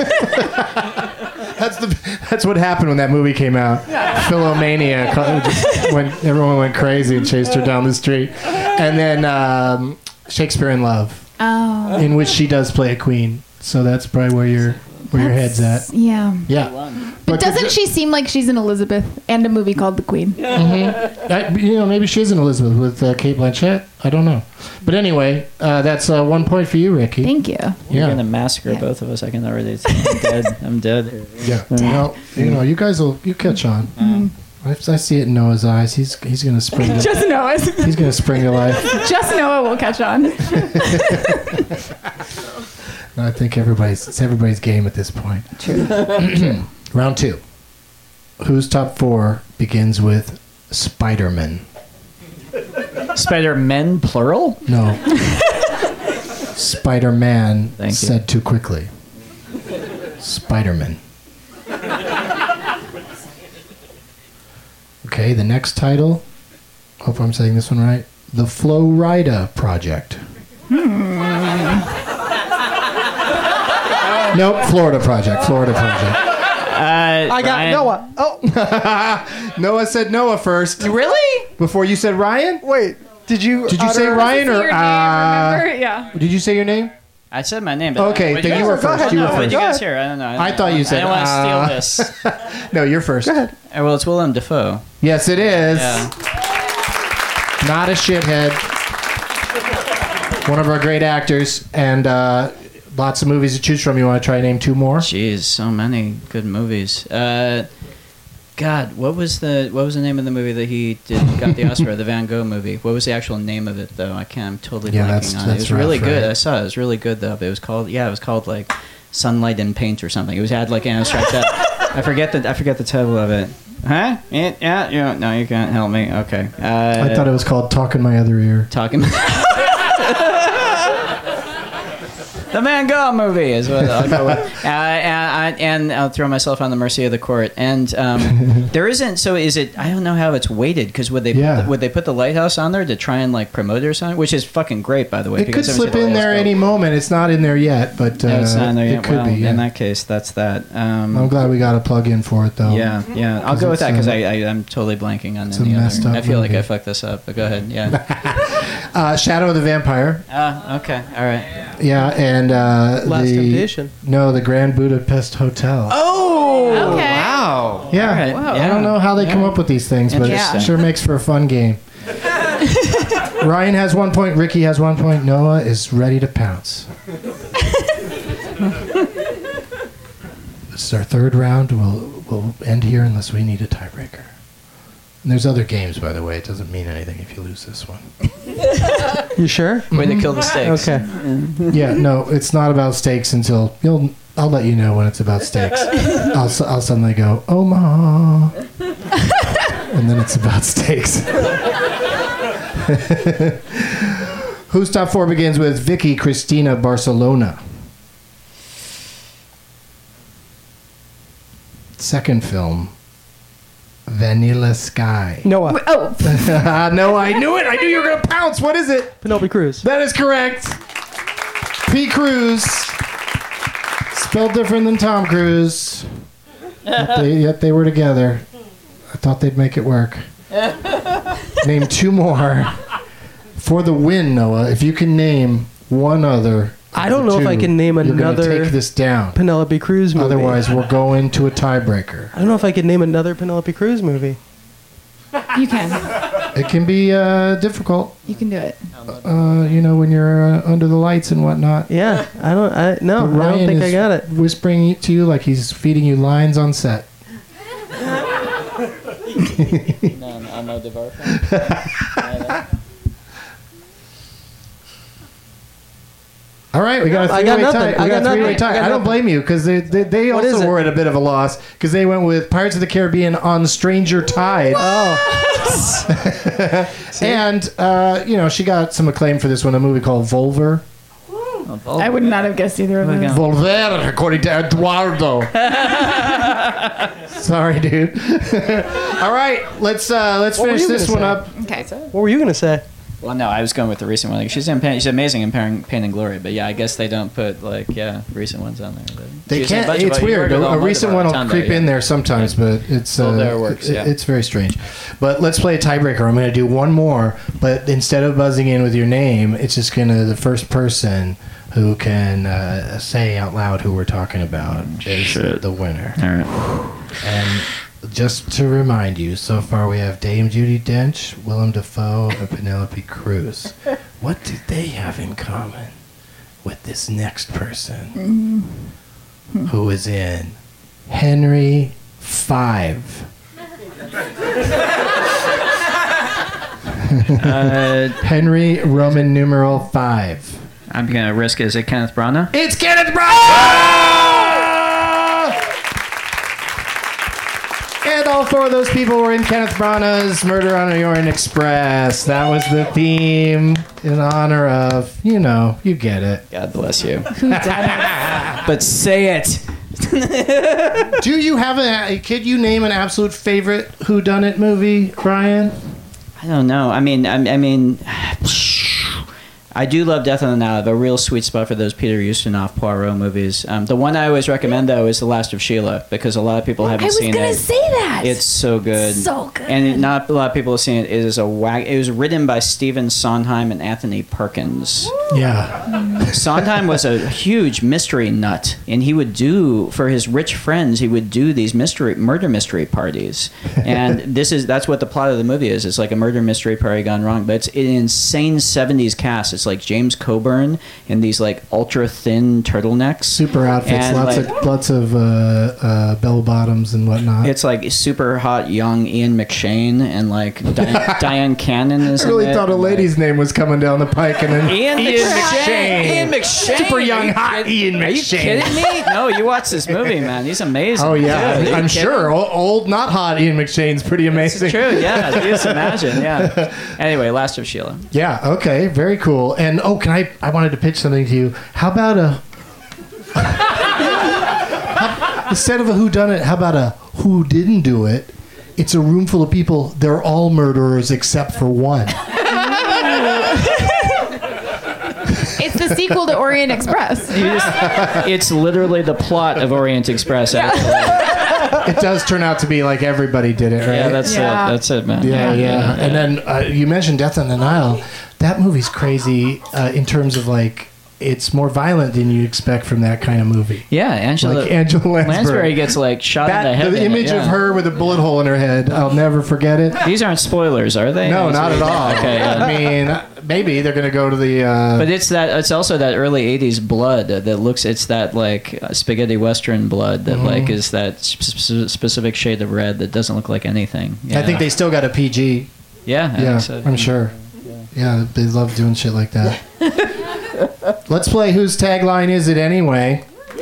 That's what happened when that movie came out. Philomania. Just when everyone went crazy and chased her down the street. And then Shakespeare in Love. Oh. In which she does play a queen. So that's probably where your head's at. Yeah. Yeah. But doesn't she seem like she's in Elizabeth and a movie called The Queen? Maybe she is in Elizabeth with Kate Blanchett. I don't know. But anyway, that's 1 point for you, Ricky. Thank you. You're gonna massacre both of us. I can already tell. I'm dead. I'm dead. Yeah. Well, you guys will catch on. I see it in Noah's eyes. He's gonna spring. Just Noah's. He's gonna spring to life. Just Noah will catch on. I think it's everybody's game at this point. True. Round 2. Whose top 4 begins with Spider-Man? Spider-Men, plural? No. Spider-Man Thank you. said too quickly. Spider-Man. Okay, the next title. Hope I'm saying this one right. The Flo Rida Project. Nope, Florida Project. I got Ryan. Noah. Oh, Noah said Noah first. Really? Before you said Ryan? wait. Did you Did you utter- say Ryan or Your name, remember? Yeah. Did you say your name? I said my name. But Okay, what then did you were guys- first. ahead. You were What did first. you Go guys ahead. hear? I don't know. I thought you said, I don't want to steal this. No, you're first. Go ahead. Well, it's Willem Dafoe. Yes, it is. Yeah. Not a shithead. One of our great actors, and lots of movies to choose from. You want to try to name 2 more? Jeez, so many good movies. God, what was the name of the movie that he got the Oscar? The Van Gogh movie. What was the actual name of it though? I'm totally Yeah, blanking on it. It that's was really rough, good. right? I saw it. It was really good though. But it was called like Sunlight and Paint or something. It had like an abstract. I forget the title of it. Huh? Yeah. No, you can't help me. Okay. I thought it was called Talk in My Other Ear. Talking. The Van Gogh movie is what I'll go with. And I'll throw myself on the mercy of the court. And there isn't. So is it? I don't know how it's weighted because would they put the Lighthouse on there to try and like promote it or something? Which is fucking great, by the way. It could slip in there any moment. It's not in there yet, but no, it's not in there yet. it could Well, be. Yeah. in that case, that's that. I'm glad we got a plug in for it though. Yeah. I'll go with that because I'm totally blanking on any other. I feel like I fucked this up, but go ahead. Yeah. Shadow of the Vampire. Okay. All right. Yeah, and Last Temptation. No, the Grand Budapest Hotel. Oh, okay. Wow. Yeah. All right. Wow. I don't know how they come up with these things, but it sure makes for a fun game. Ryan has 1 point. Ricky has 1 point. Noah is ready to pounce. This is our third round. We'll end here unless we need a tiebreaker. And there's other games, by the way. It doesn't mean anything if you lose this one. You sure? Way to kill the stakes. Okay. Yeah, no, it's not about stakes until I'll let you know when it's about stakes. I'll suddenly go Omaha, and then it's about stakes. Whose top four begins with Vicky Cristina Barcelona? Second film, Vanilla Sky. Noah. Oh. No, I knew it. I knew you were going to pounce. What is it? Penelope Cruz. That is correct. P. Cruz. Spelled different than Tom Cruise. Yet they were together. I thought they'd make it work. Name two more. For the win, Noah, if you can name one other. I don't know if I can name another take this down. Penelope Cruz movie. Otherwise, we'll go into a tiebreaker. I don't know if I could name another Penelope Cruz movie. You can. It can be difficult. You can do it. When you're under the lights and whatnot. Yeah, I don't Ryan think I is got it. Whispering to you like he's feeding you lines on set. All right, we got a three-way tie. We got a three-way tie. I don't blame you because they also were at a bit of a loss because they went with Pirates of the Caribbean on Stranger Tides. And she got some acclaim for this one, a movie called Volver. I would not have guessed either of them. Volver, according to Eduardo. Sorry, dude. All right, let's finish this one up. Okay. What were you gonna say? Well, no, I was going with the recent one. Like, she's amazing in Pain and Glory, but yeah, I guess they don't put recent ones on there. They can't. It's weird. A recent one will creep in there sometimes, but it's there works. It's very strange. But let's play a tiebreaker. I'm going to do one more, but instead of buzzing in with your name, it's just going to the first person who can say out loud who we're talking about is the winner. All right. And just to remind you, so far we have Dame Judi Dench, Willem Dafoe, and Penelope Cruz. What do they have in common with this next person who is in Henry V? Henry Roman numeral 5. I'm going to risk it. Is it Kenneth Branagh? It's Kenneth Branagh! And all four of those people were in Kenneth Branagh's Murder on the Orient Express. That was the theme in honor of, you get it. God bless you. Who done But say it. Do you have could you name an absolute favorite whodunit movie, Brian? I don't know. I mean, I do love Death on the Nile. I have a real sweet spot for those Peter Ustinov Poirot movies. The one I always recommend, though, is The Last of Sheila, because a lot of people haven't seen it. I was going to say that. It's so good. So good. And not a lot of people have seen it. It was written by Stephen Sondheim and Anthony Perkins. Yeah. Sondheim was a huge mystery nut, and he would do, for his rich friends, he would do these murder mystery parties. And that's what the plot of the movie is. It's like a murder mystery party gone wrong, but it's an insane 70s cast. It's like James Coburn in these like ultra thin turtlenecks, super outfits, and lots of bell bottoms and whatnot. It's like super super hot young Ian McShane, and like Diane Cannon is. I really in it, thought a and, lady's name was coming down the pike, and then Ian McShane. Ian McShane. Super young, hot Ian Are you McShane. kidding me? No, you watch this movie, man. He's amazing. Oh yeah, Dude, are you I'm kidding? sure. Old, not hot Ian McShane's pretty amazing. It's true. Yeah, just imagine. Yeah. Anyway, Last of Sheila. Yeah. Okay. Very cool. And I wanted to pitch something to you. How about instead of a who done it, how about a who didn't do it? It's a room full of people. They're all murderers except for one. It's the sequel to Orient Express. It's literally the plot of Orient Express. Actually. It does turn out to be like everybody did it, right? Yeah, that's it. That's it, man. Yeah. And then you mentioned Death on the Nile. That movie's crazy in terms of like it's more violent than you expect from that kind of movie. Yeah, Angela Lansbury gets like shot in the head. The image of her with a bullet hole in her head, I'll never forget it. These aren't spoilers, are they? No, not at all. Okay, yeah. I mean, maybe they're going to go to the. But it's also that early '80s blood that looks. It's that like spaghetti western blood that like is that specific shade of red that doesn't look like anything. I think they still got a PG. Yeah, I think so. I'm sure. Yeah, they love doing shit like that. Let's play Whose Tagline Is It Anyway?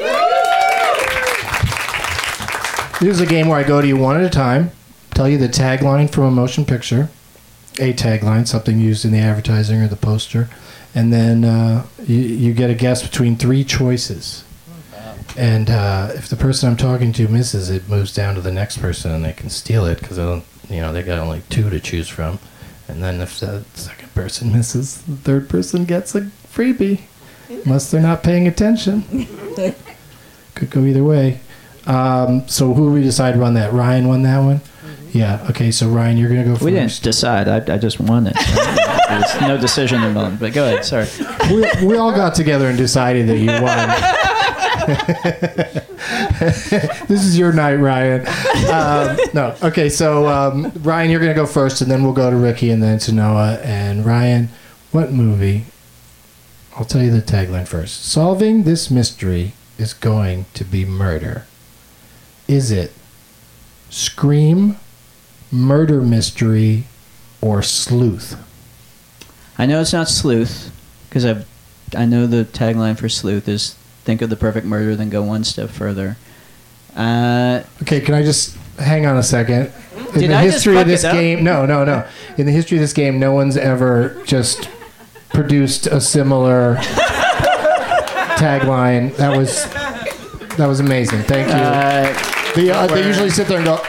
This is a game where I go to you one at a time, tell you the tagline from a motion picture, a tagline, something used in the advertising or the poster, and then you get a guess between three choices. And if the person I'm talking to misses, it moves down to the next person and they can steal it because they got only two to choose from. And then if the second person misses, the third person gets a freebie. Unless they're not paying attention. Could go either way. So who we decided on that? Ryan won that one? Yeah. Okay, so Ryan, you're going to go first. We didn't decide. I just won it. There's no decision involved. But go ahead. Sorry. We all got together and decided that you won. This is your night, Ryan. No. Okay, so Ryan, you're going to go first, and then we'll go to Ricky, and then to Noah. And Ryan, what movie? I'll tell you the tagline first. Solving this mystery is going to be murder. Is it Scream, Murder Mystery, or Sleuth? I know it's not Sleuth because I know the tagline for Sleuth is think of the perfect murder, then go one step further. Okay, can I just hang on a second? In Did the I history just of this fuck it up? game, no. In the history of this game, no one's ever just produced a similar tagline. That was amazing. Thank you. They usually sit there and go,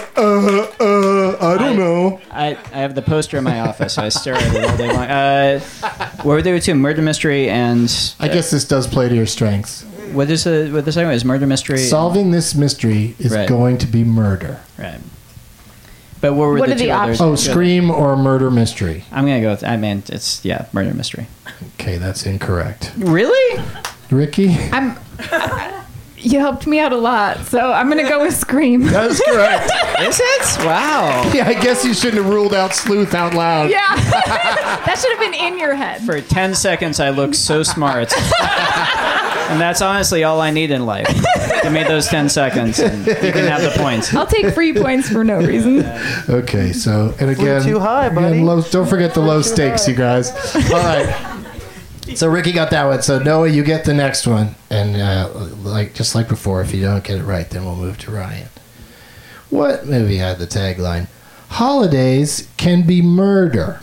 I don't know. I have the poster in my office. I stare at it all day long. What were there two? Murder Mystery and... I guess this does play to your strengths. What the second one is? Murder Mystery? Solving this mystery is going to be murder. Right. But what were What the are the two others? options? Scream or Murder Mystery. I'm going to go with... it's... Yeah, Murder Mystery. Okay, that's incorrect. Really? Ricky? You helped me out a lot, so I'm going to go with Scream. That's correct. Is it? Wow. Yeah, I guess you shouldn't have ruled out Sleuth out loud. Yeah. That should have been in your head. For 10 seconds, I looked so smart. And that's honestly all I need in life. Give me those 10 seconds, and you can have the points. I'll take free points for no reason. Okay, so, and again, too high, buddy. don't forget the low stakes, you guys. All right. So Ricky got that one. So Noah, you get the next one. And just like before, if you don't get it right, then we'll move to Ryan. What movie had the tagline? Holidays can be murder.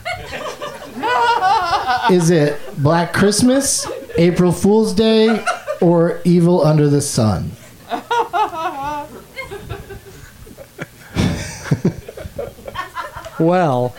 Is it Black Christmas, April Fool's Day, or Evil Under the Sun? Well.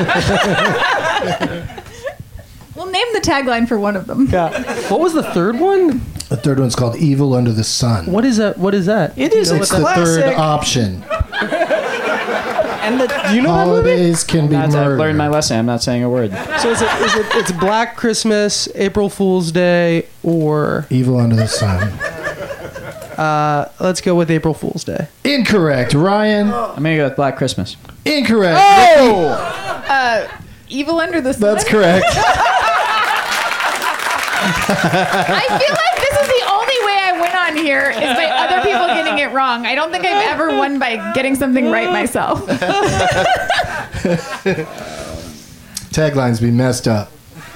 We'll name the tagline for one of them. Yeah. What was the third one? The third one's called Evil Under the Sun. What is that? What is that? It is It's the third option. And do you know that movie? Holidays can be I've murder. learned my lesson. I'm not saying a word. So it's Black Christmas, April Fool's Day, or Evil Under the Sun. let's go with April Fool's Day. Incorrect. Ryan? I'm going to go with Black Christmas. Incorrect. Oh! Evil Under the Sun? That's correct. I feel like this is the only way I win on here is by other people getting it wrong. I don't think I've ever won by getting something right myself. Taglines be messed up.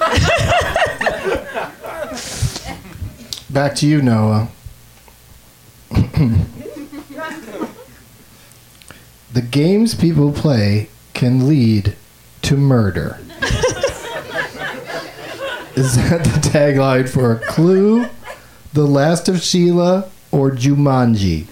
Back to you, Noah. The games people play can lead to murder. Is that the tagline for Clue, The Last of Sheila, or Jumanji?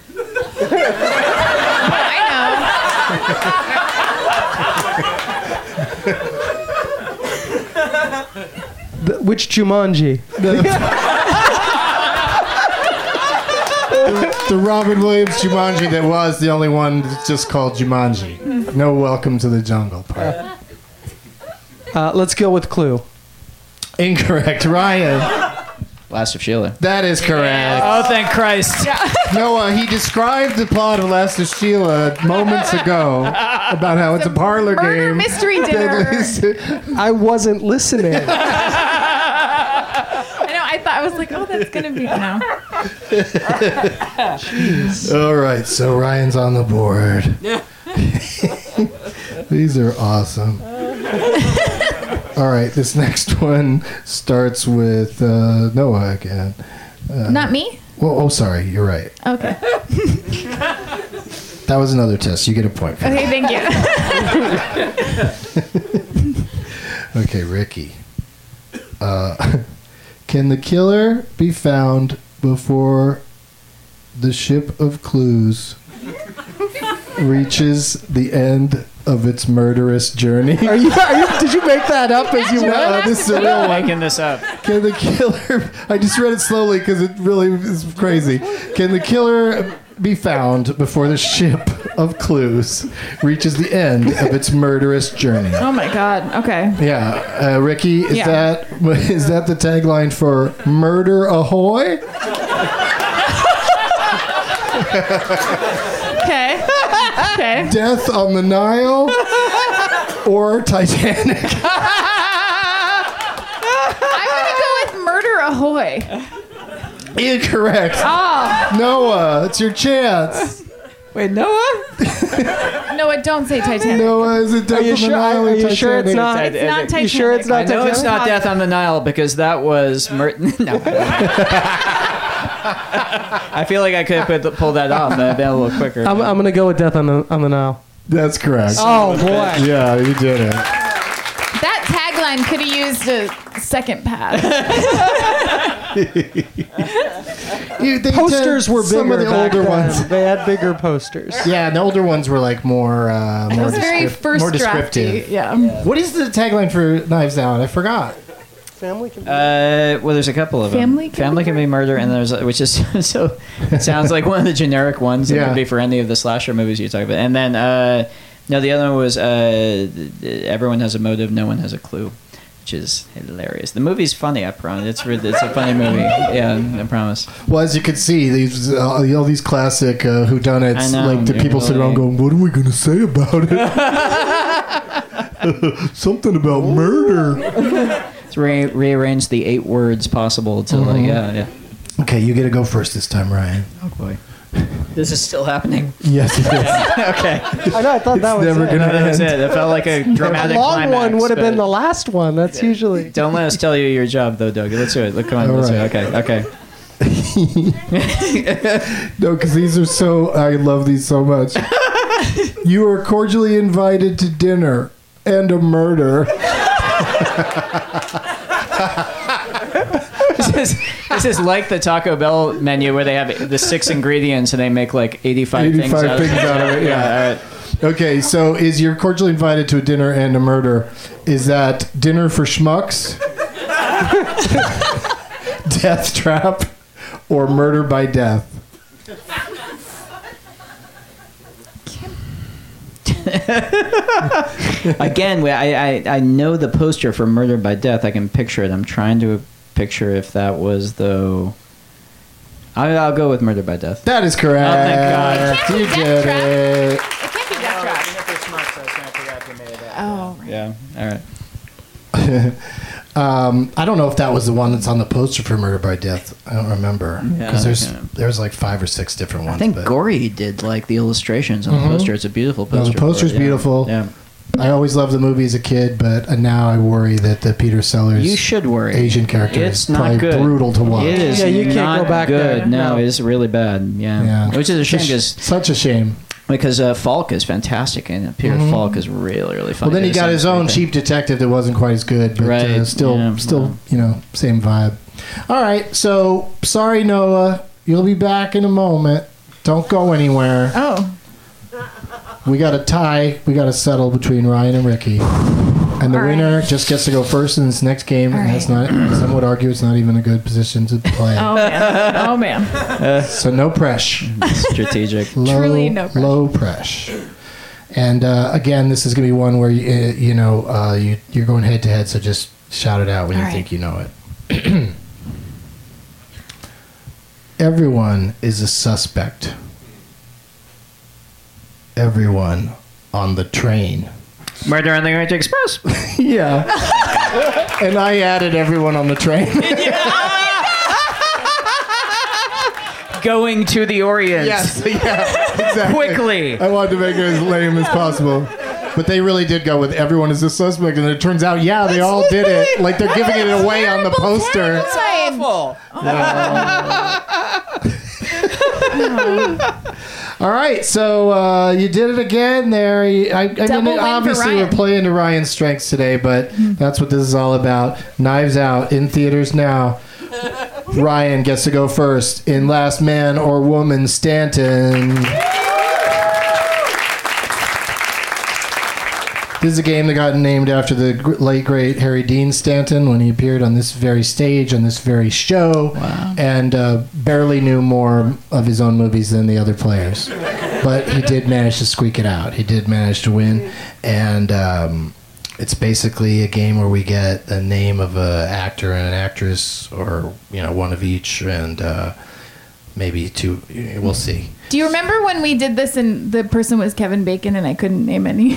Which Jumanji? The Robin Williams Jumanji that was the only one that's just called Jumanji. No Welcome to the Jungle part. Let's go with Clue. Incorrect. Ryan. Last of Sheila. That is correct. Oh, thank Christ. Noah, he described the plot of Last of Sheila moments ago about how it's a parlor Murder game. mystery dinner. I wasn't listening. I was like, oh, that's going to be no. Jeez. All right, so Ryan's on the board. These are awesome. All right, this next one starts with Noah again. Not me? Well, oh, sorry, you're right. Okay. That was another test. You get a point for Okay, thank you. Okay, Ricky. Can the killer be found before the ship of clues reaches the end of its murderous journey? Did you make that up as you went? No, this is a real one. Making this up. Can the killer... I just read it slowly because it really is crazy. Can the killer be found before the ship of clues reaches the end of its murderous journey? Oh my God. Okay. Yeah, Ricky, is Yeah. that the tagline for Murder Ahoy? Okay. Okay. Death on the Nile or Titanic? I'm gonna go with Murder Ahoy. Incorrect. Oh. Noah, it's your chance. Wait, Noah? Noah, don't say Titanic. Noah, is it Death Are you on the sure? Nile or Are you Titanic? sure it's not? It's not Titanic. You sure it's not I know Titanic? it's not Death on the Nile because that was no. I feel like I could have pulled that off. I've been a little quicker. I'm gonna go with Death on the Nile. That's correct. Oh boy. Yeah, you did it. That tagline could have used a second pass. Posters were bigger. Some of the back older then. ones. They had bigger posters. Yeah, and the older ones were like more It was very first more drafty. descriptive. Yeah. What is the tagline for Knives Out? I forgot. Family can be. Well, there's a couple of them. Family can be murder, and there's which is so it sounds like one of the generic ones that Yeah. would be for any of the slasher movies you talk about. And then no, the other one was everyone has a motive, no one has a clue, which is hilarious. The movie's funny, I promise. It's a funny movie. Yeah, I promise. Well, as you can see, these all these classic whodunits, I know, like the you're people sit around really- going, "What are we going to say about it?" Something about murder. Let's rearrange the 8 words possible to like yeah. Okay, you get to go first this time, Ryan. Oh boy, this is still happening. Yes, it is. Okay. I know. I thought that was never it. gonna That was end. it. It felt like a dramatic The long climax, one would have been but- the last one. That's usually. Don't let us tell you your job, though, Doug. Let's do it. Look, come on. All Let's right. do it. Okay. No, because these are so. I love these so much. You are cordially invited to dinner and a murder. This is like the Taco Bell menu where they have the 6 ingredients and they make like 85 things out of it. Yeah. All right. Okay, so is you're cordially invited to a dinner and a murder? Is that dinner for schmucks, death trap, or murder by death? Again, I know the poster for Murder by Death. I can picture it. I'm trying to picture if that was though. I'll go with Murder by Death. That is correct. Oh, thank God. You did it. It can't be Death Trap. Oh. Yeah. All right. I don't know if that was the one that's on the poster for Murder by Death. I don't remember because there's like 5 or 6 different ones. I think Gory did like the illustrations on the poster. It's a beautiful poster. No, the poster's beautiful. Yeah. I always loved the movie as a kid, but now I worry that the Peter Sellers You should worry. Asian character It's is not probably good. brutal to watch. It is you can't not go back good. there. No, No. it's really bad. Yeah. Which is a shame because such a shame. Because Falk is fantastic and Peter Falk is really, really funny. Well, then he got his own cheap detective that wasn't quite as good, but Right, still, yeah. same vibe. All right, so sorry, Noah. You'll be back in a moment. Don't go anywhere. Oh. We got a tie. We got to settle between Ryan and Ricky. And the winner just gets to go first in this next game. And that's not, some would argue it's not even a good position to play. Oh, man. Oh, man. So no pressure. Strategic. Truly no pressure. Low pressure. And again, this is going to be one where you're going head to head. So just shout it out when you think you know it. Everyone is a suspect. Everyone on the train. Murder on the Orient Express. Yeah. And I added everyone on the train. Going to the Orient. Yes, yeah, exactly. Quickly. I wanted to make it as lame as possible. But they really did go with everyone as a suspect, and it turns out, yeah, they all did it. Like they're giving it away on the poster. That's awful. All right, so you did it again there. I Double mean, win for obviously Ryan. we're playing to Ryan's strengths today, but that's what this is all about. Knives Out in theaters now. Ryan gets to go first in Last Man or Woman Stanton. This is a game that got named after the late, great Harry Dean Stanton when he appeared on this very stage, on this very show, and barely knew more of his own movies than the other players. But he did manage to squeak it out. He did manage to win. And it's basically a game where we get the name of an actor and an actress, or one of each, and maybe two. We'll see. Do you remember when we did this and the person was Kevin Bacon and I couldn't name any?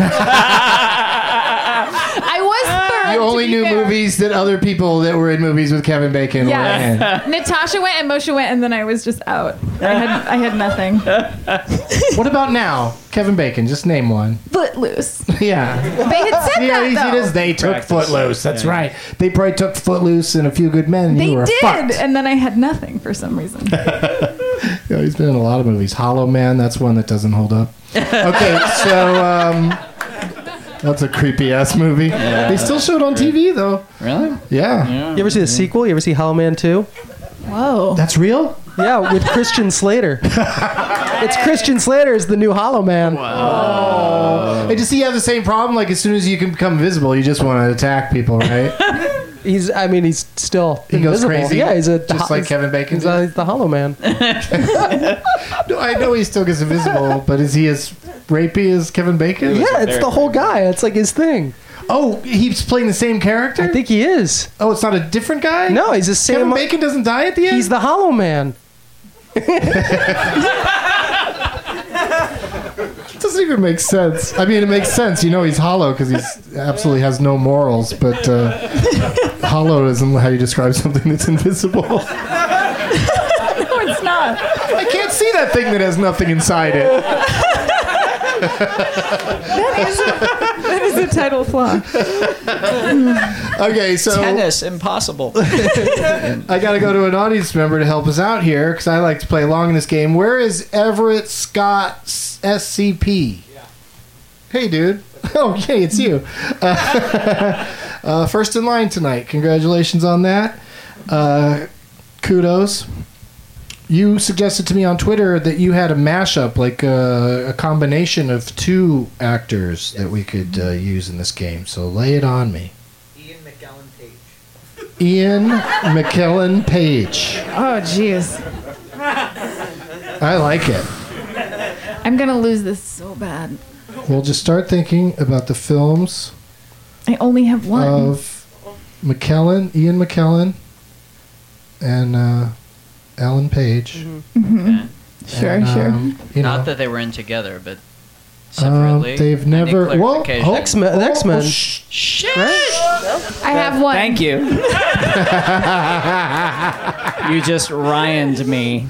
I was thorough. You only to be knew fair. movies that other people that were in movies with Kevin Bacon were in. Yes. Natasha went and Moshe went and then I was just out. I had nothing. What about now? Kevin Bacon, just name one. Footloose. Yeah. They had said that though. It is. They took Footloose. That's right. They probably took Footloose and A Few Good Men. And They you were did, fucked. and then I had nothing for some reason. Yeah, he's been in a lot of movies. Hollow Man, that's one that doesn't hold up. Okay, so that's a creepy ass movie. Yeah. They still show it on TV though. Really? Yeah. You ever see the sequel? You ever see Hollow Man 2? Whoa. That's real? Yeah, with Christian Slater. It's Christian Slater is the new Hollow Man. Oh. Hey, does he have the same problem? Like, as soon as you can become visible, you just want to attack people, right? He's still He goes invisible. crazy? Yeah, Just like Kevin Bacon He's, did? he's the Hollow Man. No, I know he still gets invisible, but is he as rapey as Kevin Bacon? Yeah, it's the whole guy. It's like his thing. Oh, he's playing the same character? I think he is. Oh, it's not a different guy? No, he's the same. Kevin Bacon doesn't die at the end? He's the Hollow Man. It doesn't even make sense. I mean, it makes sense. He's hollow because he's absolutely has no morals, but hollow isn't how you describe something that's invisible. No, it's not. I can't see that thing that has nothing inside it. That is a title flaw. Okay, so Tennis, impossible. I got to go to an audience member to help us out here because I like to play along in this game. Where is Everett Scott SCP? Yeah. Hey, dude. Oh, hey, it's you. First in line tonight. Congratulations on that. Kudos. You suggested to me on Twitter that you had a mashup, like a combination of two actors that we could use in this game. So lay it on me. Ian McKellen Page. Oh, jeez. I like it. I'm going to lose this so bad. We'll just start thinking about the films I only have one. of Ian McKellen, and Ellen Page. Mm-hmm. Sure, And, sure. You know, Not that they were in together, but separately. They've Any never. Well, clarification? X-Men. Shit. I have one. Thank you. You just Ryan'd me.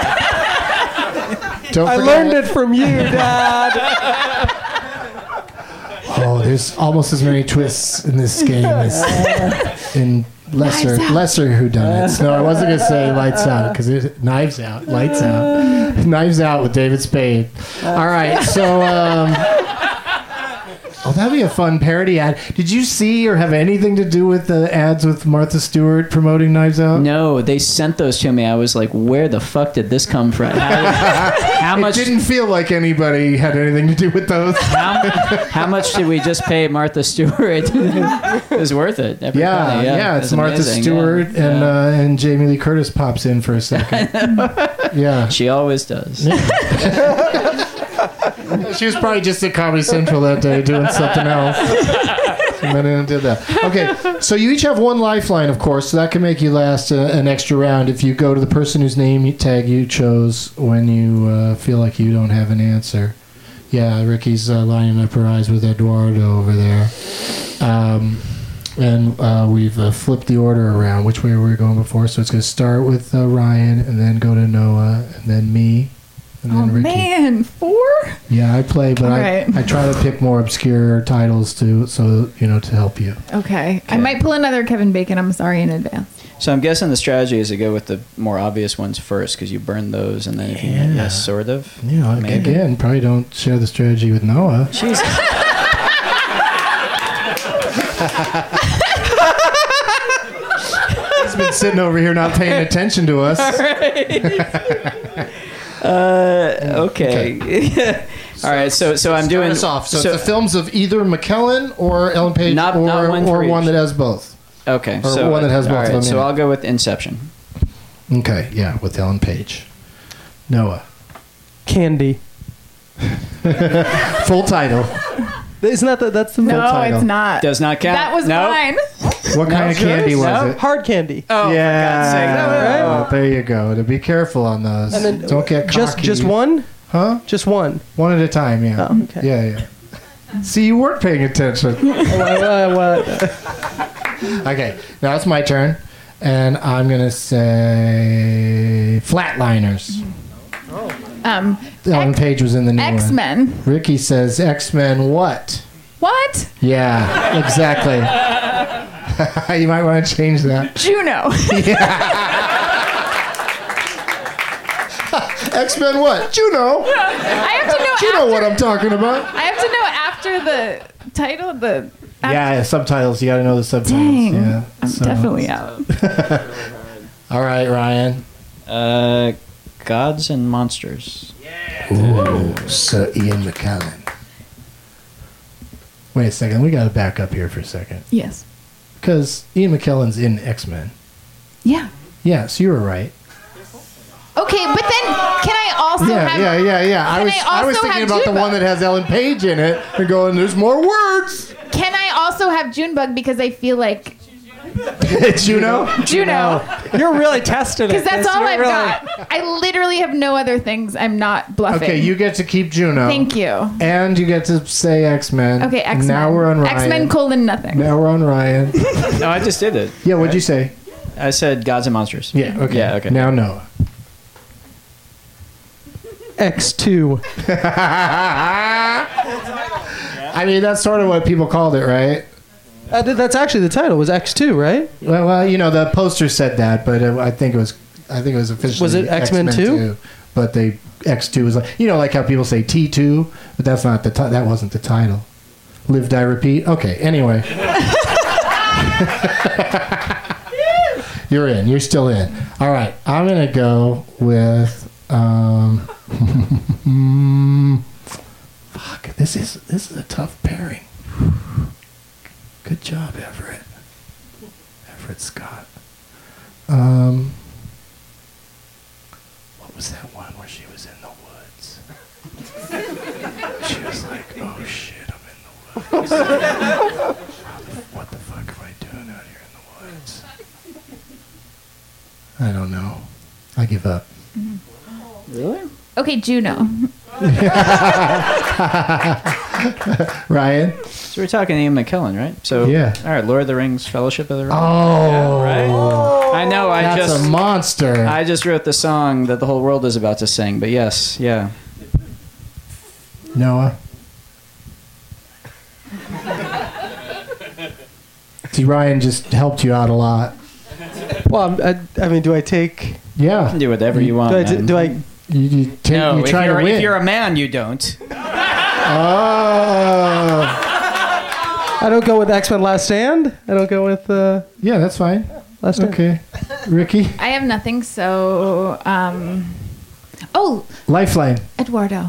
Don't I forget- learned it from you, Dad. Oh, there's almost as many twists in this game as in lesser whodunits. No, I wasn't gonna say Lights Out because it Knives Out, Lights Out, Knives Out with David Spade. All right, so oh, that'd be a fun parody ad. Did you see or have anything to do with the ads with Martha Stewart promoting Knives Out? No, they sent those to me. I was like, where the fuck did this come from? How much? It didn't feel like anybody had anything to do with those. How much did we just pay Martha Stewart? It was worth it. Every penny, Yeah, it was it's Martha amazing, Stewart and Jamie Lee Curtis pops in for a second. Yeah, she always does. She was probably just at Comedy Central that day doing something else. She went in and did that. Okay, so you each have one lifeline, of course, so that can make you last an extra round if you go to the person whose name tag you chose when you feel like you don't have an answer. Yeah, Ricky's lining up her eyes with Eduardo over there. And we've flipped the order around, which way we were going before. So it's going to start with Ryan, and then go to Noah, and then me, and then Ricky. Man, 4? Yeah, I play, but All I right. try to pick more obscure titles to help you. Okay. I might pull another Kevin Bacon. I'm sorry in advance. So I'm guessing the strategy is to go with the more obvious ones first because you burn those, and then if you yes, sort of. Yeah, maybe. again, probably don't share the strategy with Noah. Jesus. He's been sitting over here not paying attention to us. All right. Okay. All right. So I'm doing. Start us off. So it's the films of either McKellen or Ellen Page, or one that has both. Okay. Or so one that has both all of right, them. So in I'll go with Inception. it. Okay, yeah, with Ellen Page. Noah. Candy. Full title. Isn't that's the No, full title? it's not. Does not count. That was No. mine. What kind of candy was it? Hard candy. Oh, yeah. for God's sake. Oh, there you go. To be careful on those. And then Don't get cocky. just one? Huh? Just one. One at a time, yeah. Oh, okay. Yeah. See, you weren't paying attention. Okay, now it's my turn. And I'm going to say Flatliners. Ellen Page was in the new one. X-Men. Ricky says X-Men what? What? Yeah, exactly. You might want to change that. Juno. X-Men what? Juno. I have to know. You know what I'm talking about. I have to know after the title. Yeah, subtitles. You got to know the subtitles. Dang. Yeah, I'm definitely out. All right, Ryan. Gods and Monsters. Ooh, Sir Ian McKellen. Wait a second. We got to back up here for a second. Yes. Because Ian McKellen's in X-Men. Yeah. Yeah, so you were right. Okay, but then can I also have? Yeah. I was also thinking have about the Junebug? one that has Ellen Page in it and going, there's more words. Can I also have Junebug because I feel like Juno? You're really testing it. Because that's all You're I've really- got. I literally have no other things. I'm not bluffing. Okay, you get to keep Juno. Thank you. And you get to say X-Men. Okay, X-Men. Now we're on Ryan. X-Men : nothing. Now we're on Ryan. No, I just did it. Yeah, what'd you say? I said Gods and Monsters. Yeah, okay. Yeah, okay. Now Noah. X2. I mean, that's sort of what people called it, right? That's actually the title. Was X2, right? Well, you know, the poster said that, but I think it was officially. Was it X-Men 2? But X2 was like, you know, like how people say T2, but that's not that wasn't the title. Live, Die, Repeat. Okay. Anyway, you're in. You're still in. All right. I'm gonna go with. Fuck. This is a tough pairing. Good job, Everett. Everett Scott. What was that one where she was in the woods? She was like, oh shit, I'm in the woods. What the fuck am I doing out here in the woods? I don't know. I give up. Really? Okay, Juno. Ryan? So we're talking Ian McKellen, right? So Yeah. All right, Lord of the Rings, Fellowship of the Ring. Oh, right. I know. That's a monster. I just wrote the song that the whole world is about to sing. But yes, yeah. Noah? See, Ryan just helped you out a lot. Well, I mean, do I take? Yeah. You can do whatever you want. Do I? You take? No, you try to win. if you're a man, you don't. Oh. I don't go with X-Men Last Stand. I don't go with. Yeah, that's fine. Last Stand. Okay. Ricky? I have nothing, so. Oh, Lifeline. Eduardo.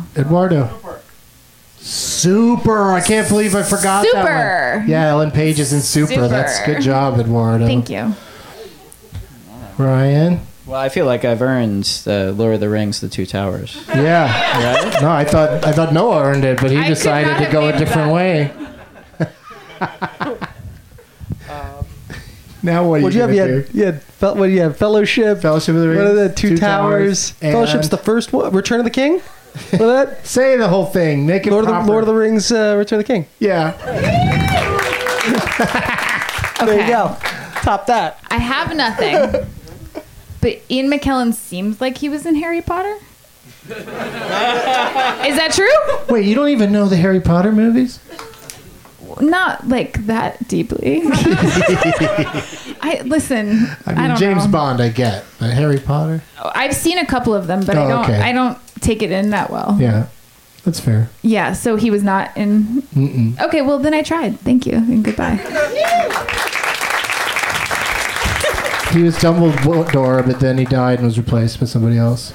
Super. I can't believe I forgot that Super. one. Yeah, Ellen Page is in Super. That's good job, Eduardo. Thank you. Ryan? Well, I feel like I've earned the Lord of the Rings, The Two Towers. Yeah. Right? No, I thought Noah earned it, but he decided to go a different way. Now what are What'd you you have? gonna do? You had what do you have? Fellowship of the Ring. What are the Two Towers? and- Fellowship's the first one. Return of the King. What are that? Say the whole thing. Make it Lord proper. of the Rings. Return of the King. Yeah. There you go. Top that. I have nothing. But Ian McKellen seems like he was in Harry Potter. Is that true? Wait, you don't even know the Harry Potter movies? Not like that deeply. I don't James know. Bond, I get, but Harry Potter. I've seen a couple of them, but Oh, I don't. okay. I don't take it in that well. Yeah, that's fair. Yeah. So he was not in. Mm-mm. Okay. Well, then I tried. Thank you and goodbye. He was Dumbledore, but then he died and was replaced by somebody else.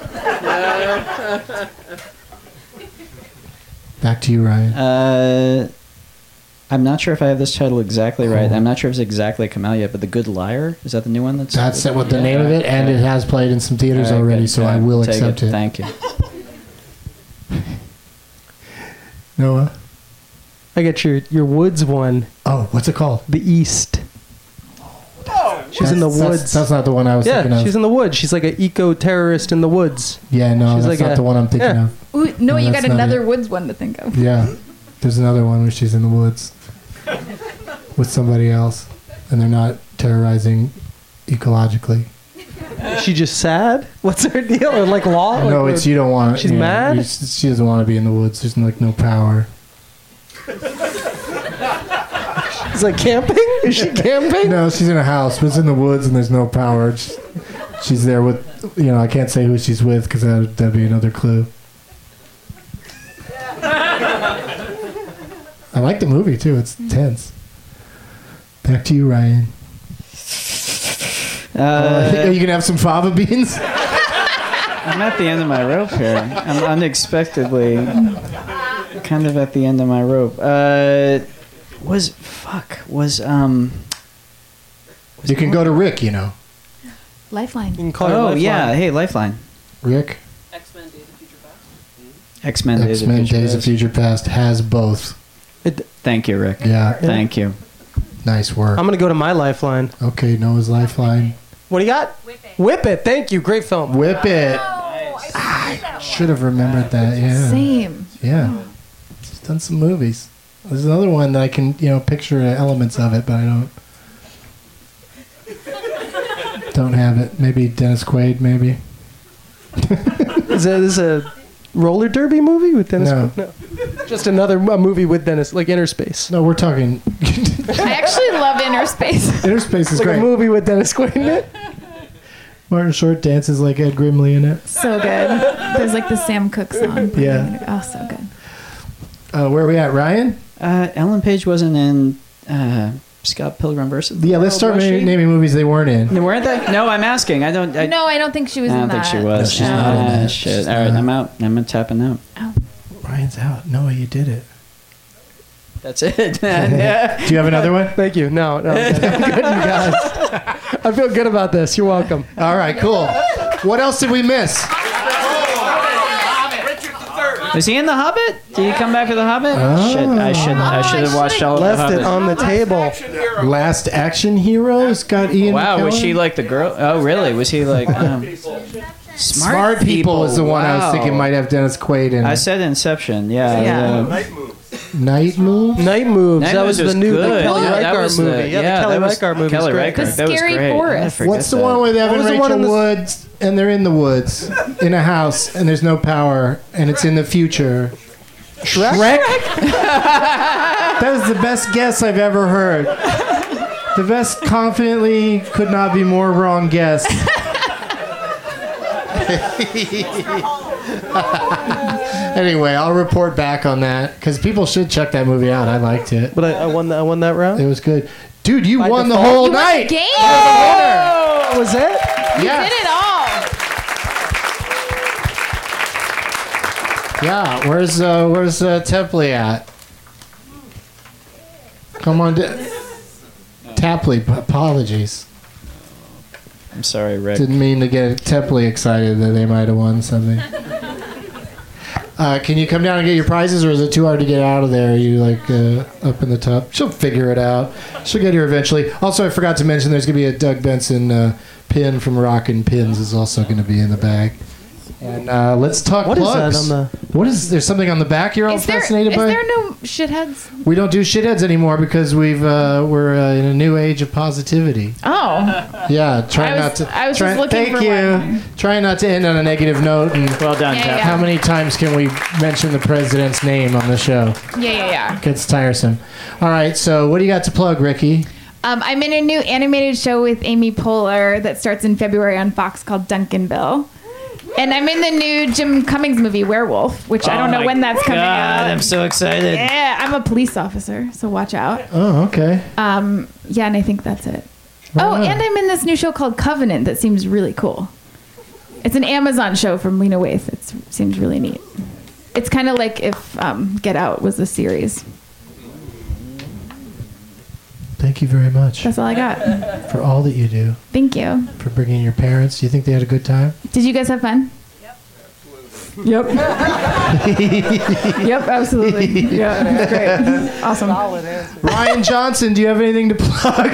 Back to you, Ryan. I'm not sure if I have this title exactly right. I'm not sure if it's exactly come out yet, but The Good Liar, is that the new one? That's what the name of it, and it has played in some theaters All right, already, good. so Yeah, I will take accept it. Thank you. Noah? I got your Woods one. Oh, what's it called? The East. She's in the woods. That's not the one I was thinking of. She's in the woods. She's like an eco-terrorist in the woods. Yeah, no, She's that's like not the one I'm thinking of. Ooh, no, No, you that's got not another it. Woods one to think of. Yeah. There's another one where she's in the woods with somebody else, and they're not terrorizing ecologically. Is she just sad? What's her deal? Or like law? No, Like, it's you don't want. She's mad? She doesn't want to be in the woods. There's like no power. It's like camping? Is she camping? No, she's in a house, but it's in the woods and there's no power. She's there with, I can't say who she's with because that'd be another clue. I like the movie too. It's tense. Back to you, Ryan. Are you gonna have some fava beans? I'm at the end of my rope here. I'm unexpectedly kind of at the end of my rope. You can go to Rick, Lifeline. You can call her Lifeline. Yeah, hey, Lifeline. Rick? X-Men Days of Future Days of Future Past has both. Thank you, Rick. Yeah. Thank you. Nice work. I'm going to go to my Lifeline. Okay, Noah's Lifeline. What do you got? Whip It. Thank you. Great film. Whip It. Should have remembered that, yeah. Same. Yeah. She's done some movies. There's another one that I can, picture elements of it, but I don't have it. Maybe Dennis Quaid, maybe. Is this a roller derby movie with Dennis? No. No. Just another movie with Dennis, like Inner Space. No, we're talking. I actually love Inner Space. Inner Space is like great. a movie with Dennis Quaid in it. Martin Short dances like Ed Grimley in it. So good. There's like the Sam Cooke song. Yeah. Oh, so good. Where are we at, Ryan? Ellen Page wasn't in Scott Pilgrim versus the Yeah, let's World, start was she? naming movies they weren't in. Weren't they? No, I'm asking. I don't think she was in I don't that. think she was. No, she's not in that. Shit. She's All right, not. I'm out. I'm tapping out. Ryan's out. Noah, you did it. That's it, man. Yeah. Do you have another one? Thank you. No. I'm good, you guys. I feel good about this. You're welcome. All right, cool. What else did we miss? Was he in The Hobbit? Did he come back for The Hobbit? Shit, I should have watched all of The Left Hobbit. it on the table. Last Action Hero? It's got Ian Wow, was McKellen? she like the girl? Oh, really? Was he like? Smart People was the one I was Wow. thinking might have Dennis Quaid in it. I said Inception. Yeah. Night Moves? Night Moves. Night That was Moves the new good. Kelly That Reichardt was movie. the- Yeah, the Kelly that was Reichardt movie. Kelly was great. Reichardt. That was great. I forget What's the that. one where they have What was the one Rachel in the- Woods and they're in the woods in a house and there's no power and it's in the future? Shrek? That was the best guess I've ever heard. The best confidently could not be more wrong guess. Anyway, I'll report back on that because people should check that movie out. I liked it. But I won that. I won that round. It was good, dude. You By won the default? whole You won the night. game. Oh, was it? You Yeah. did it all. Yeah. Where's Tepley at? Come on, Tapley. Apologies. I'm sorry, Rick. Didn't mean to get Tepley excited that they might have won something. Can you come down and get your prizes, or is it too hard to get out of there? Are you like up in the top? She'll figure it out. She'll get here eventually. Also, I forgot to mention there's going to be a Doug Benson pin from Rockin' Pins is also going to be in the bag. And let's talk What is plugs. that on the? What is there's something on the back you're all Is there fascinated by? no shitheads? We don't do shitheads anymore because we're in a new age of positivity. Oh. Yeah, try I was- not to. I was try, just looking thank for you. one. Try not to end on a negative note. And well done, Yeah, yeah. How many times can we mention the president's name on the show? Yeah. Gets tiresome. All right, so what do you got to plug, Ricky? I'm in a new animated show with Amy Poehler that starts in February on Fox called Duncanville. And I'm in the new Jim Cummings movie, Werewolf, which I don't know when that's coming out. I'm so excited. Yeah, I'm a police officer, so watch out. Oh, okay. Yeah, and I think that's it. Right Oh, on. and I'm in this new show called Covenant that seems really cool. It's an Amazon show from Lena Waithe. It seems really neat. It's kind of like if Get Out was a series. Thank you very much That's all I got. for all that you do, Thank you. for bringing your parents. Do you think they had a good time? Did you guys have fun? Yep. Yep, absolutely. Yeah, it was great. Awesome. Ryan Johnson, do you have anything to plug?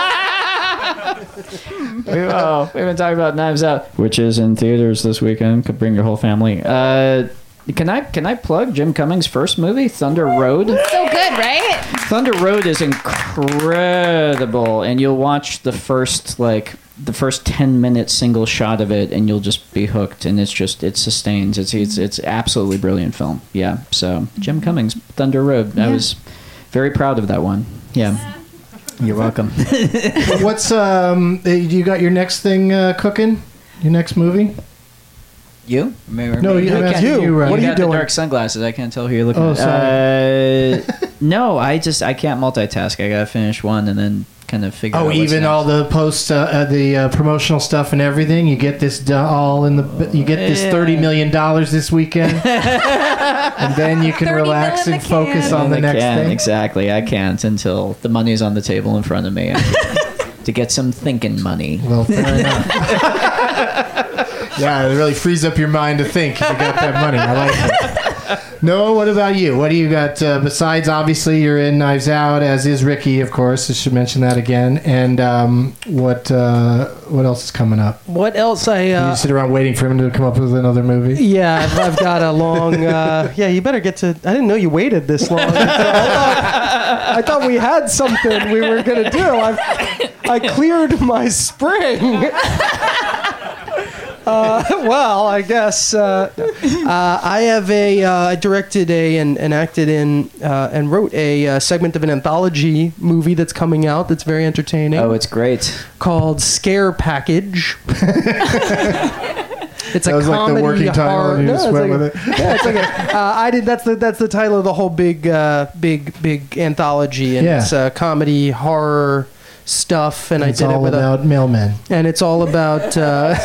We've been talking about Knives Out, which is in theaters this weekend. Could bring your whole family. Can I plug Jim Cummings' first movie, Thunder Road? So good, right? Thunder Road is incredible, and you'll watch the first 10-minute single shot of it, and you'll just be hooked. And it sustains. It's absolutely brilliant film. Yeah. So Jim Cummings, Thunder Road. I was very proud of that one. Yeah. You're welcome. What's you got your next thing cooking? Your next movie? You? No, I'm asking you, Ryan. What are you got doing? the Dark sunglasses. I can't tell who you're looking Oh, at. sorry. No, I can't multitask. I gotta finish one and then kind of figure out. Oh, what's even next. all the promotional stuff and everything. You get this all in the. You get this $30 million this weekend, and then you can relax and focus on the next thing. Exactly. I can't until the money's on the table in front of me. To get some thinking money. Well, fair enough. Yeah, it really frees up your mind to think if you got that money. I like it. Noah, what about you? What do you got besides, obviously, you're in Knives Out, as is Ricky, of course. I should mention that again. And what else is coming up? What else? You sit around waiting for him to come up with another movie? Yeah, I've got a long. Yeah, you better get to. I didn't know you waited this long. I thought we had something we were gonna do. I cleared my spring. Well, I guess I have I directed and acted in and wrote a segment of an anthology movie that's coming out that's very entertaining. Oh, it's great. Called Scare Package. It's That a was like the comedy working title horror. and you just it's went like with it. Yeah, it's like I did. That's the title of the whole big anthology, and Yeah. it's comedy horror stuff. And It's I did all it with about mailmen. and it's all about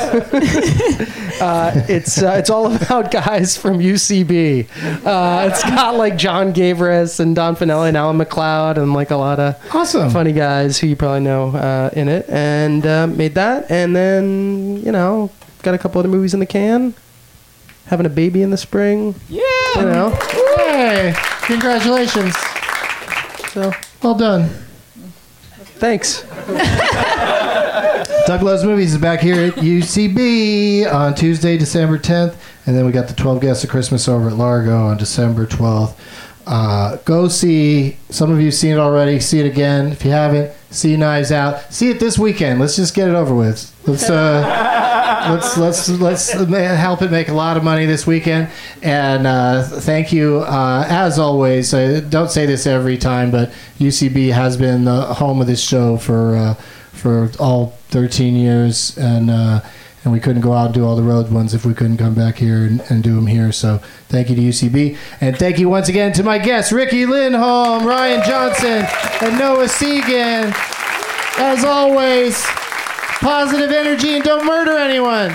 it's all about guys from UCB. It's got like John Gavris and Don Finelli and Alan McLeod and like a lot of awesome funny guys who you probably know in it, and made that, and then got a couple other movies in the can. Having a baby in the spring. Yeah. Hey, congratulations. So well done. Thanks. Doug Loves Movies is back here at UCB on Tuesday, December 10th. And then we got the 12 Guests of Christmas over at Largo on December 12th. Go see, some of you have seen it already, see it again. If you haven't, see Knives Out. See it this weekend. Let's just get it over with. Let's help it make a lot of money this weekend. And thank you, as always. I don't say this every time, but UCB has been the home of this show for all 13 years, and we couldn't go out and do all the road ones if we couldn't come back here and do them here. So thank you to UCB, and thank you once again to my guests, Ricky Lindholm, Ryan Johnson, and Noah Segan. As always, positive energy and don't murder anyone.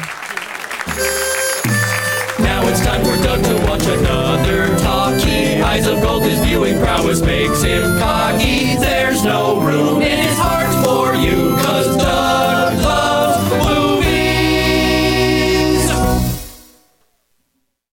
Now it's time for Doug to watch another talkie. Eyes of gold, his viewing prowess makes him cocky. There's no room